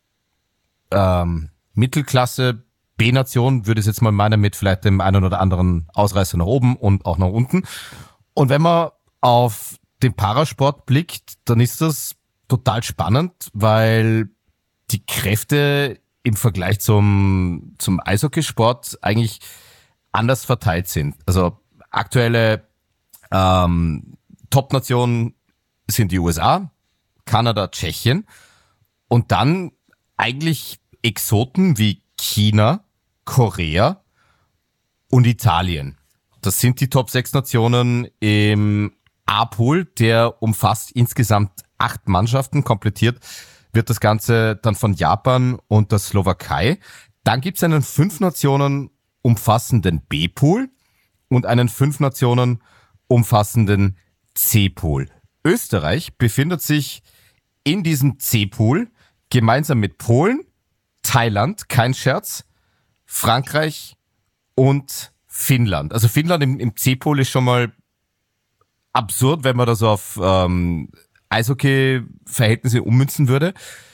ähm, Mittelklasse B-Nation, würde ich jetzt mal meinen, mit vielleicht dem einen oder anderen Ausreißer nach oben und auch nach unten. Und wenn man auf den Parasport blickt, dann ist das total spannend, weil die Kräfte im Vergleich zum, zum Eishockeysport eigentlich anders verteilt sind. Also aktuelle ähm, Top-Nationen sind die U S A, Kanada, Tschechien und dann eigentlich Exoten wie China, Korea und Italien. Das sind die Top sechs Nationen im A-Pool, der umfasst insgesamt acht Mannschaften, komplettiert wird das Ganze dann von Japan und der Slowakei. Dann gibt es einen fünf Nationen umfassenden B-Pool und einen fünf Nationen umfassenden C-Pool. Österreich befindet sich in diesem C-Pool gemeinsam mit Polen, Thailand, kein Scherz, Frankreich und Finnland. Also Finnland im, im C-Pool ist schon mal absurd, wenn man das auf ähm, Eishockey-Verhältnisse ummünzen würde.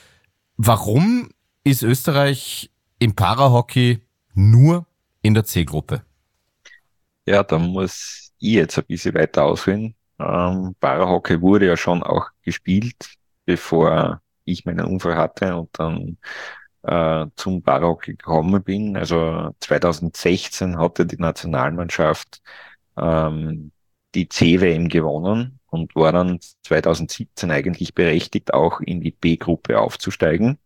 Warum ist Österreich im Parahockey nur in der C-Gruppe? Ja, da muss ich jetzt ein bisschen weiter ausholen. Ähm, Parahockey wurde ja schon auch gespielt, bevor ich meinen Unfall hatte und dann äh, zum Parahockey gekommen bin. Also zwanzig sechzehn hatte die Nationalmannschaft ähm, die C W M gewonnen und war dann zwanzig siebzehn eigentlich berechtigt, auch in die B-Gruppe aufzusteigen.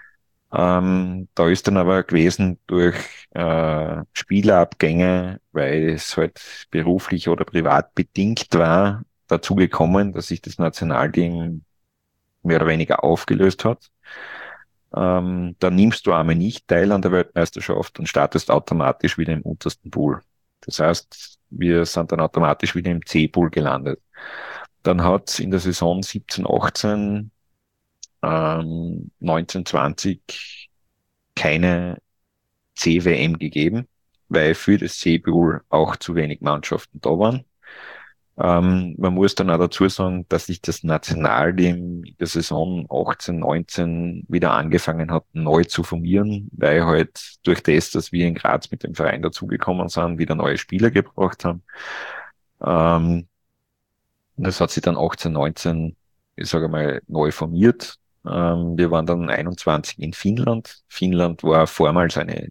Ähm, da ist dann aber gewesen durch äh, Spielerabgänge, weil es halt beruflich oder privat bedingt war, dazu gekommen, dass sich das Nationalteam mehr oder weniger aufgelöst hat. Ähm, da nimmst du einmal nicht teil an der Weltmeisterschaft und startest automatisch wieder im untersten Pool. Das heißt, wir sind dann automatisch wieder im C-Pool gelandet. Dann hat es in der Saison siebzehn achtzehn, ähm, neunzehn zwanzig keine C W M gegeben, weil für das C-Pool auch zu wenig Mannschaften da waren. Ähm, man muss dann auch dazu sagen, dass sich das Nationalteam in der Saison achtzehn neunzehn wieder angefangen hat, neu zu formieren, weil halt durch das, dass wir in Graz mit dem Verein dazugekommen sind, wieder neue Spieler gebracht haben. Ähm, das hat sich dann achtzehn neunzehn, ich sage mal, neu formiert. Ähm, wir waren dann einundzwanzig in Finnland. Finnland war vormals eine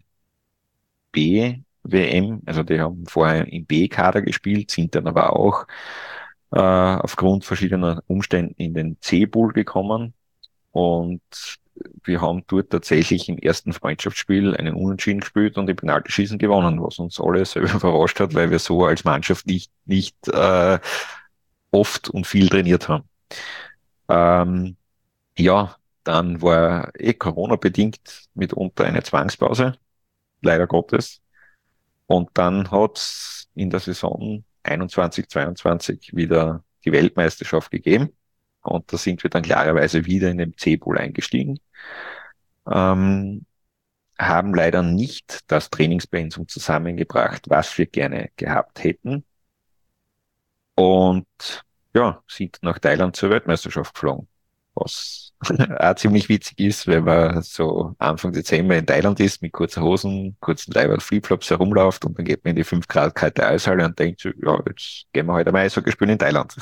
B-W M, also die haben vorher im B-Kader gespielt, sind dann aber auch äh, aufgrund verschiedener Umständen in den C-Pool gekommen und wir haben dort tatsächlich im ersten Freundschaftsspiel einen Unentschieden gespielt und im Penaltyschießen gewonnen, was uns alle selber überrascht hat, weil wir so als Mannschaft nicht, nicht äh, oft und viel trainiert haben. Ähm, ja, dann war eh Corona-bedingt mitunter eine Zwangspause, leider Gottes. Und dann hat's in der Saison einundzwanzig zweiundzwanzig wieder die Weltmeisterschaft gegeben. Und da sind wir dann klarerweise wieder in den C-Pool eingestiegen. Ähm, haben leider nicht das Trainingspensum zusammengebracht, was wir gerne gehabt hätten. Und ja, sind nach Thailand zur Weltmeisterschaft geflogen. Was auch ziemlich witzig ist, wenn man so Anfang Dezember in Thailand ist, mit kurzen Hosen, kurzen Leibern, Flipflops herumläuft und dann geht man in die fünf Grad kalte Eishalle und denkt so, ja, jetzt gehen wir heute einmal Eishockey spielen in Thailand.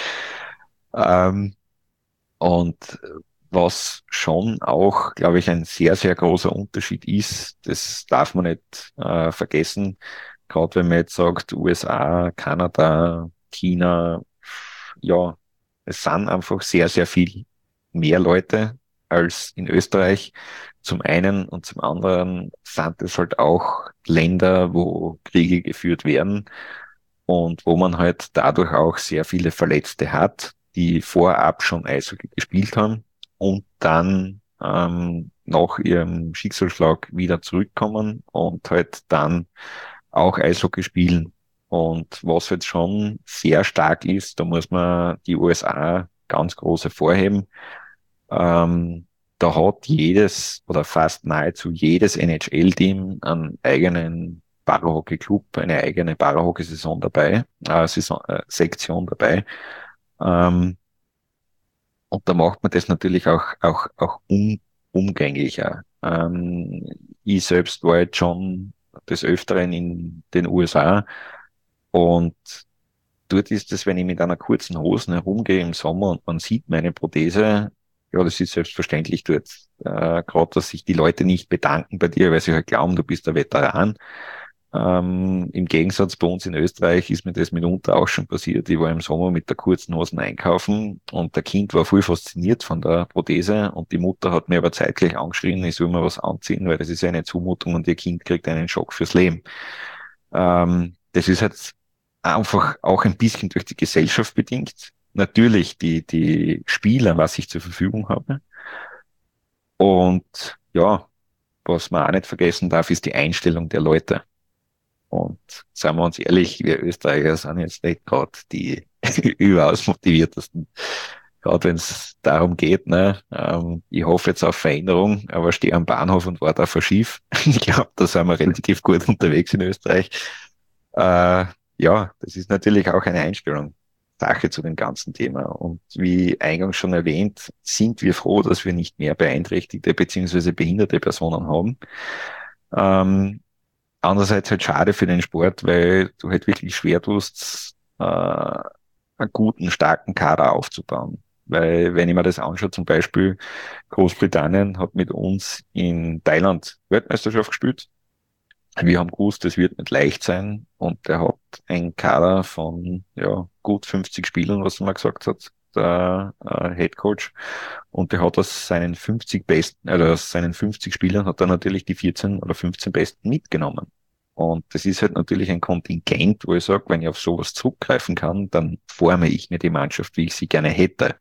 ähm, und was schon auch, glaube ich, ein sehr, sehr großer Unterschied ist, das darf man nicht äh, vergessen, gerade wenn man jetzt sagt, U S A, Kanada, China, ja, es sind einfach sehr, sehr viel mehr Leute als in Österreich. Zum einen und zum anderen sind es halt auch Länder, wo Kriege geführt werden und wo man halt dadurch auch sehr viele Verletzte hat, die vorab schon Eishockey gespielt haben und dann ähm, nach ihrem Schicksalsschlag wieder zurückkommen und halt dann auch Eishockey spielen. Und was jetzt schon sehr stark ist, da muss man die U S A ganz groß hervorheben. Ähm, da hat jedes oder fast nahezu jedes N H L-Team einen eigenen Parahockey-Club, eine eigene Parahockey-Saison dabei, äh, Saison, äh, Sektion dabei. Ähm, und da macht man das natürlich auch, auch, auch um, umgänglicher. Ähm, ich selbst war jetzt schon des Öfteren in den U S A und dort ist es, wenn ich mit einer kurzen Hose herumgehe im Sommer und man sieht meine Prothese, ja, das ist selbstverständlich dort. Äh, gerade, dass sich die Leute nicht bedanken bei dir, weil sie halt glauben, du bist der Veteran. Ähm, im Gegensatz bei uns in Österreich ist mir das mitunter auch schon passiert. Ich war im Sommer mit der kurzen Hosen einkaufen und der Kind war voll fasziniert von der Prothese und die Mutter hat mir aber zeitgleich angeschrien, ich soll mir was anziehen, weil das ist eine Zumutung und ihr Kind kriegt einen Schock fürs Leben. Ähm, das ist halt einfach auch ein bisschen durch die Gesellschaft bedingt. Natürlich die, die Spieler, was ich zur Verfügung habe. Und ja, was man auch nicht vergessen darf, ist die Einstellung der Leute. Und seien wir uns ehrlich, wir Österreicher sind jetzt nicht gerade die überaus motiviertesten. Gerade wenn es darum geht, ne, ähm, ich hoffe jetzt auf Veränderung, aber stehe am Bahnhof und warte auf ein Schiff. Ich glaube, da sind wir relativ gut unterwegs in Österreich. Äh, ja, das ist natürlich auch eine Einstellung. Sache zu dem ganzen Thema. Und wie eingangs schon erwähnt, sind wir froh, dass wir nicht mehr beeinträchtigte bzw. behinderte Personen haben. Ähm, andererseits halt schade für den Sport, weil du halt wirklich schwer tust, äh, einen guten, starken Kader aufzubauen. Weil wenn ich mir das anschaue, zum Beispiel Großbritannien hat mit uns in Thailand Weltmeisterschaft gespielt. Wir haben gewusst, es wird nicht leicht sein und er hat einen Kader von ja gut fünfzig Spielern, was er mal gesagt hat, der äh, Head Coach. Und der hat aus seinen fünfzig besten, also aus seinen fünfzig Spielern hat er natürlich die vierzehn oder fünfzehn besten mitgenommen. Und das ist halt natürlich ein Kontingent, wo ich sage, wenn ich auf sowas zurückgreifen kann, dann forme ich mir die Mannschaft, wie ich sie gerne hätte.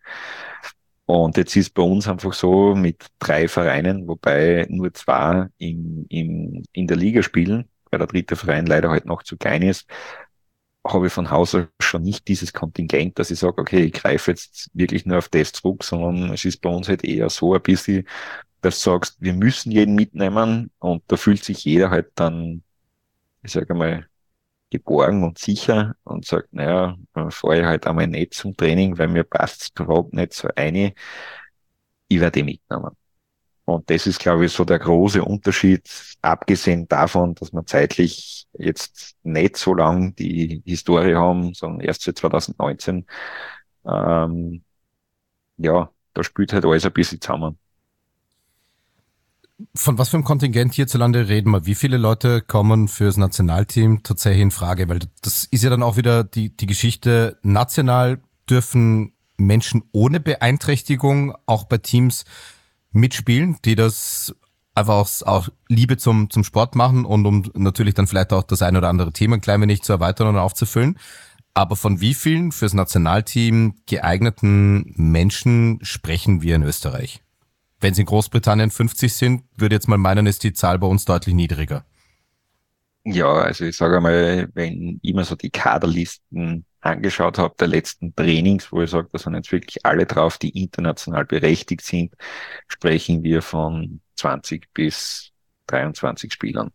Und jetzt ist bei uns einfach so mit drei Vereinen, wobei nur zwei in, in, in der Liga spielen, weil der dritte Verein leider halt noch zu klein ist, habe ich von Haus aus schon nicht dieses Kontingent, dass ich sage, okay, ich greife jetzt wirklich nur auf das zurück, sondern es ist bei uns halt eher so ein bisschen, dass du sagst, wir müssen jeden mitnehmen und da fühlt sich jeder halt dann, ich sage mal, geborgen und sicher und sagt, naja, dann fahre ich halt einmal nicht zum Training, weil mir passt es überhaupt nicht so ein. Ich werde ihn mitnehmen. Und das ist, glaube ich, so der große Unterschied, abgesehen davon, dass wir zeitlich jetzt nicht so lang die Historie haben, sondern erst seit zwanzig neunzehn. Ähm, ja, da spielt halt alles ein bisschen zusammen. Von was für einem Kontingent hierzulande reden wir? Wie viele Leute kommen fürs Nationalteam tatsächlich in Frage? Weil das ist ja dann auch wieder die, die Geschichte, national dürfen Menschen ohne Beeinträchtigung auch bei Teams mitspielen, die das einfach aus auch Liebe zum, zum Sport machen und um natürlich dann vielleicht auch das ein oder andere Thema ein klein wenig zu erweitern und aufzufüllen. Aber von wie vielen fürs Nationalteam geeigneten Menschen sprechen wir in Österreich? Wenn es in Großbritannien fünfzig sind, würde jetzt mal meinen, ist die Zahl bei uns deutlich niedriger. Ja, also ich sage einmal, wenn ich mir so die Kaderlisten angeschaut habe der letzten Trainings, wo ich sage, da sind jetzt wirklich alle drauf, die international berechtigt sind, sprechen wir von zwanzig bis dreiundzwanzig Spielern.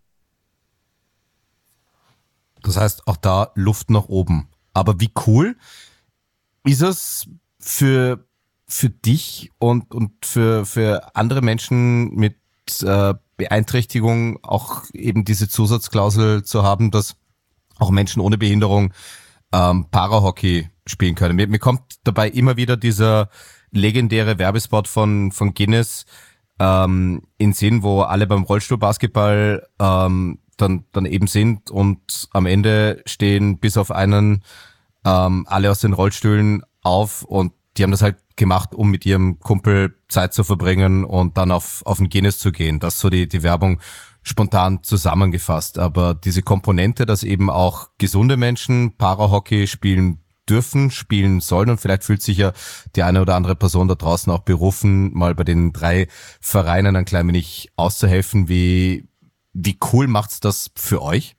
Das heißt, auch da Luft nach oben. Aber wie cool ist es für, für dich und, und für, für andere Menschen mit äh, Beeinträchtigung auch eben diese Zusatzklausel zu haben, dass auch Menschen ohne Behinderung ähm, Parahockey spielen können. Mir, mir kommt dabei immer wieder dieser legendäre Werbespot von, von Guinness ähm, in Sinn, wo alle beim Rollstuhlbasketball ähm, dann, dann eben sind und am Ende stehen bis auf einen ähm, alle aus den Rollstühlen auf und die haben das halt gemacht, um mit ihrem Kumpel Zeit zu verbringen und dann auf, auf den Guinness zu gehen. Das ist so die, die Werbung spontan zusammengefasst. Aber diese Komponente, dass eben auch gesunde Menschen Parahockey spielen dürfen, spielen sollen und vielleicht fühlt sich ja die eine oder andere Person da draußen auch berufen, mal bei den drei Vereinen ein klein wenig auszuhelfen. Wie, wie cool macht's das für euch?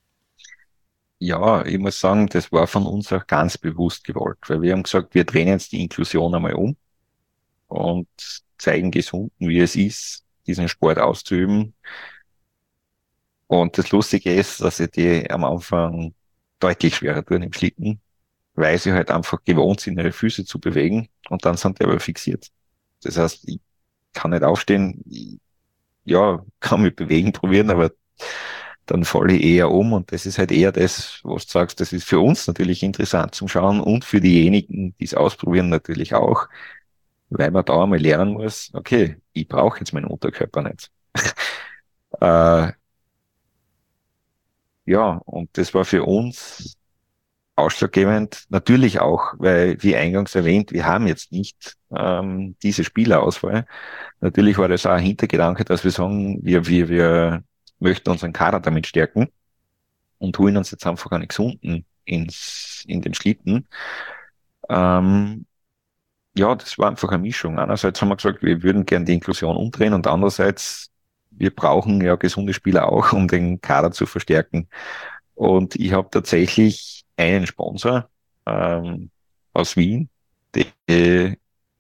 Ja, ich muss sagen, das war von uns auch ganz bewusst gewollt, weil wir haben gesagt, wir drehen jetzt die Inklusion einmal um und zeigen Gesunden, wie es ist, diesen Sport auszuüben. Und das Lustige ist, dass sie die am Anfang deutlich schwerer tun im Schlitten, weil sie halt einfach gewohnt sind, ihre Füße zu bewegen und dann sind die aber fixiert. Das heißt, ich kann nicht aufstehen, ich, ja, kann mich bewegen probieren, aber dann falle ich eher um und das ist halt eher das, was du sagst, das ist für uns natürlich interessant zum Schauen und für diejenigen, die es ausprobieren, natürlich auch, weil man da einmal lernen muss, okay, ich brauche jetzt meinen Unterkörper nicht. äh, ja, und das war für uns ausschlaggebend, natürlich auch, weil, wie eingangs erwähnt, wir haben jetzt nicht ähm, diese Spielerauswahl. Natürlich war das auch ein Hintergedanke, dass wir sagen, wir, wir, wir möchten unseren Kader damit stärken und holen uns jetzt einfach einen Gesunden ins, in den Schlitten. Ähm, ja, das war einfach eine Mischung. Einerseits haben wir gesagt, wir würden gerne die Inklusion umdrehen und andererseits, wir brauchen ja gesunde Spieler auch, um den Kader zu verstärken. Und ich habe tatsächlich einen Sponsor ähm, aus Wien, die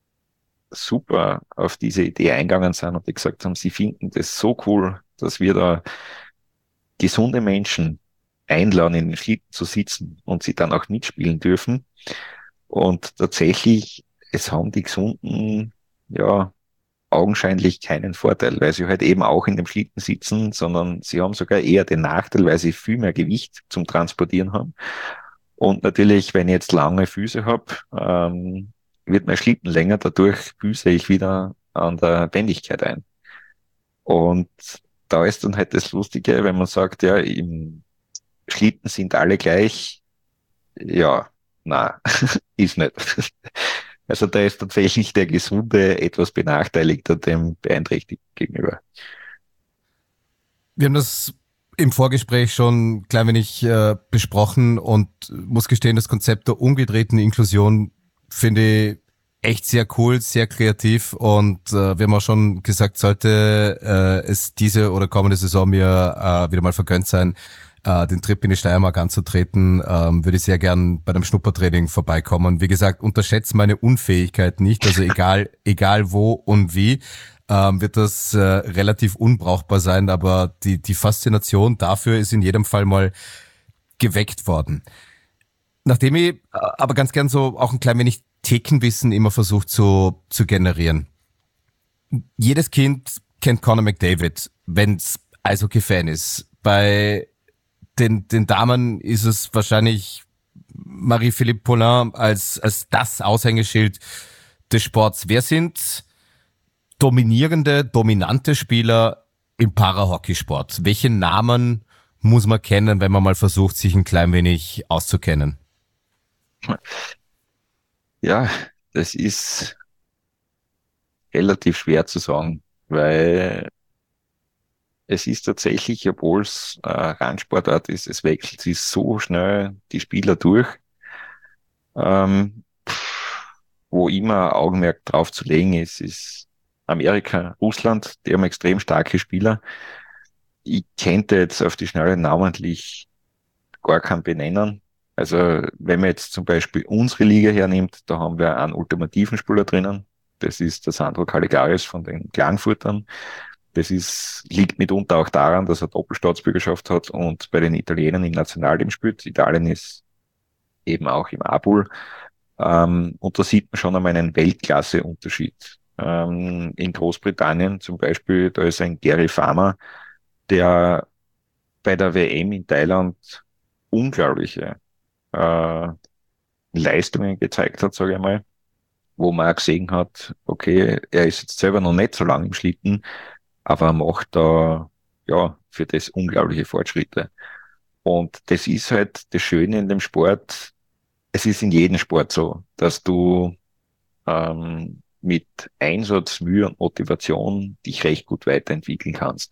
super auf diese Idee eingegangen sind und die gesagt haben, sie finden das so cool, dass wir da gesunde Menschen einladen, in den Schlitten zu sitzen und sie dann auch mitspielen dürfen. Und tatsächlich, es haben die Gesunden, ja, augenscheinlich keinen Vorteil, weil sie halt eben auch in dem Schlitten sitzen, sondern sie haben sogar eher den Nachteil, weil sie viel mehr Gewicht zum Transportieren haben. Und natürlich, wenn ich jetzt lange Füße habe, ähm, wird mein Schlitten länger, dadurch büße ich wieder an der Wendigkeit ein. Und da ist dann halt das Lustige, wenn man sagt, ja, im Schlitten sind alle gleich, ja, na, ist nicht. Also da ist tatsächlich der Gesunde etwas benachteiligter dem Beeinträchtigten gegenüber. Wir haben das im Vorgespräch schon ein klein wenig äh, besprochen und muss gestehen, das Konzept der umgedrehten Inklusion finde ich echt sehr cool, sehr kreativ und äh, wir haben auch schon gesagt, sollte äh, es diese oder kommende Saison mir äh, wieder mal vergönnt sein, äh, den Trip in die Steiermark anzutreten, ähm, würde ich sehr gern bei einem Schnuppertraining vorbeikommen. Wie gesagt, unterschätzt meine Unfähigkeit nicht, also egal egal wo und wie, ähm, wird das äh, relativ unbrauchbar sein, aber die die Faszination dafür ist in jedem Fall mal geweckt worden. Nachdem ich äh, aber ganz gern so auch ein klein wenig Thekenwissen immer versucht zu, zu generieren. Jedes Kind kennt Conor McDavid, wenn's Eishockey-Fan ist. Bei den, den Damen ist es wahrscheinlich Marie-Philippe Poulin als, als das Aushängeschild des Sports. Wer sind dominierende, dominante Spieler im Parahockeysport? Welche Namen muss man kennen, wenn man mal versucht, sich ein klein wenig auszukennen? Ja, das ist relativ schwer zu sagen, weil es ist tatsächlich, obwohl es äh, Randsportart ist, es wechselt sich so schnell die Spieler durch, ähm, wo immer Augenmerk drauf zu legen ist, ist Amerika, Russland, die haben extrem starke Spieler. ich könnte jetzt auf die Schnelle namentlich gar keinen benennen. Also wenn man jetzt zum Beispiel unsere Liga hernimmt, da haben wir einen ultimativen Spieler drinnen. Das ist der Sandro Caligaris von den Klagenfurtern. Das ist, liegt mitunter auch daran, dass er Doppelstaatsbürgerschaft hat und bei den Italienern im Nationalteam spielt. Italien ist eben auch im A-Pool. Ähm, und da sieht man schon einmal einen Weltklasse-Unterschied. Ähm, in Großbritannien zum Beispiel, da ist ein Gary Farmer, der bei der W M in Thailand unglaubliche äh, Leistungen gezeigt hat, sage ich mal, wo man auch gesehen hat, okay, er ist jetzt selber noch nicht so lange im Schlitten, aber er macht da ja für das unglaubliche Fortschritte. Und das ist halt das Schöne in dem Sport. Es ist in jedem Sport so, dass du ähm, mit Einsatz, Mühe und Motivation dich recht gut weiterentwickeln kannst.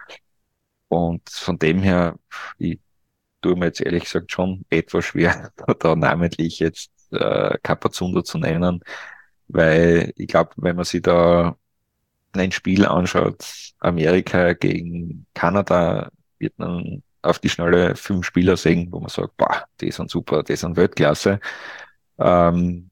Und von dem her, ich tue mir jetzt ehrlich gesagt schon etwas schwer, da namentlich jetzt äh, Capazundo zu nennen, weil ich glaube, wenn man sich da ein Spiel anschaut, Amerika gegen Kanada, wird man auf die Schnelle fünf Spieler sehen, wo man sagt, boah, die sind super, die sind Weltklasse. Ähm,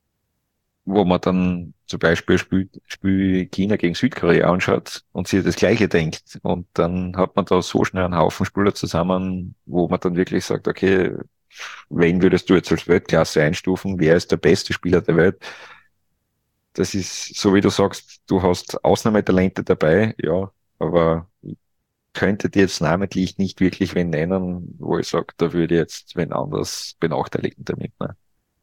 wo man dann zum Beispiel Spiel, Spiel China gegen Südkorea anschaut und sich das Gleiche denkt. Und dann hat man da so schnell einen Haufen Spieler zusammen, wo man dann wirklich sagt, okay, wen würdest du jetzt als Weltklasse einstufen? Wer ist der beste Spieler der Welt? Das ist, so wie du sagst, du hast Ausnahmetalente dabei, ja, aber ich könnte dir jetzt namentlich nicht wirklich wen nennen, wo ich sage, da würde ich jetzt wen anders benachteiligen damit. Ne?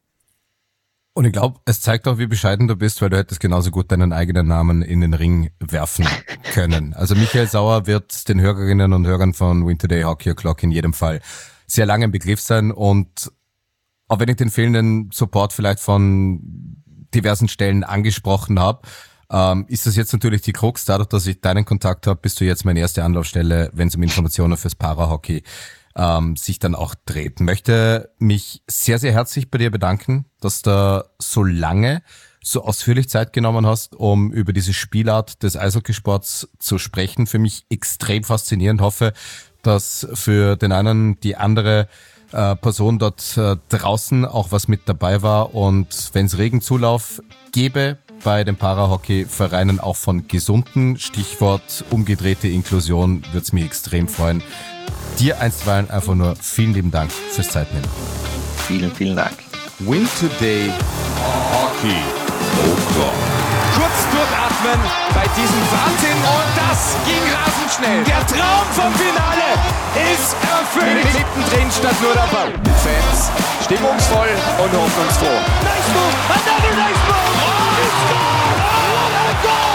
Und ich glaube, es zeigt auch, wie bescheiden du bist, weil du hättest genauso gut deinen eigenen Namen in den Ring werfen können. Also Michael Sauer wird den Hörerinnen und Hörern von Win Today Hockey O'Clock in jedem Fall sehr lange im Begriff sein. Und auch wenn ich den fehlenden Support vielleicht von diversen Stellen angesprochen habe, ähm, ist das jetzt natürlich die Krux. Dadurch, dass ich deinen Kontakt habe, bist du jetzt meine erste Anlaufstelle, wenn es um Informationen fürs Parahockey ähm, sich dann auch dreht. Möchte mich sehr, sehr herzlich bei dir bedanken, dass du so lange, so ausführlich Zeit genommen hast, um über diese Spielart des Eishockeysports zu sprechen. Für mich extrem faszinierend. Hoffe, dass für den einen die andere äh, Person dort äh, draußen auch was mit dabei war. Und wenn es Regenzulauf gäbe bei den Parahockey-Vereinen auch von gesunden, Stichwort umgedrehte Inklusion, würde es mich extrem freuen. Dir einstweilen einfach nur vielen lieben Dank fürs Zeitnehmen. Vielen, vielen Dank. Win Today Hockey O'Clock. Kurz durchatmen bei diesem Wahnsinn und das ging rasend schnell. Der Traum vom Finale ist erfüllt. Mittendrin statt nur dabei. Fans stimmungsvoll und hoffnungsfroh. Nice move, another nice move. Oh, it's gone! Oh, my God!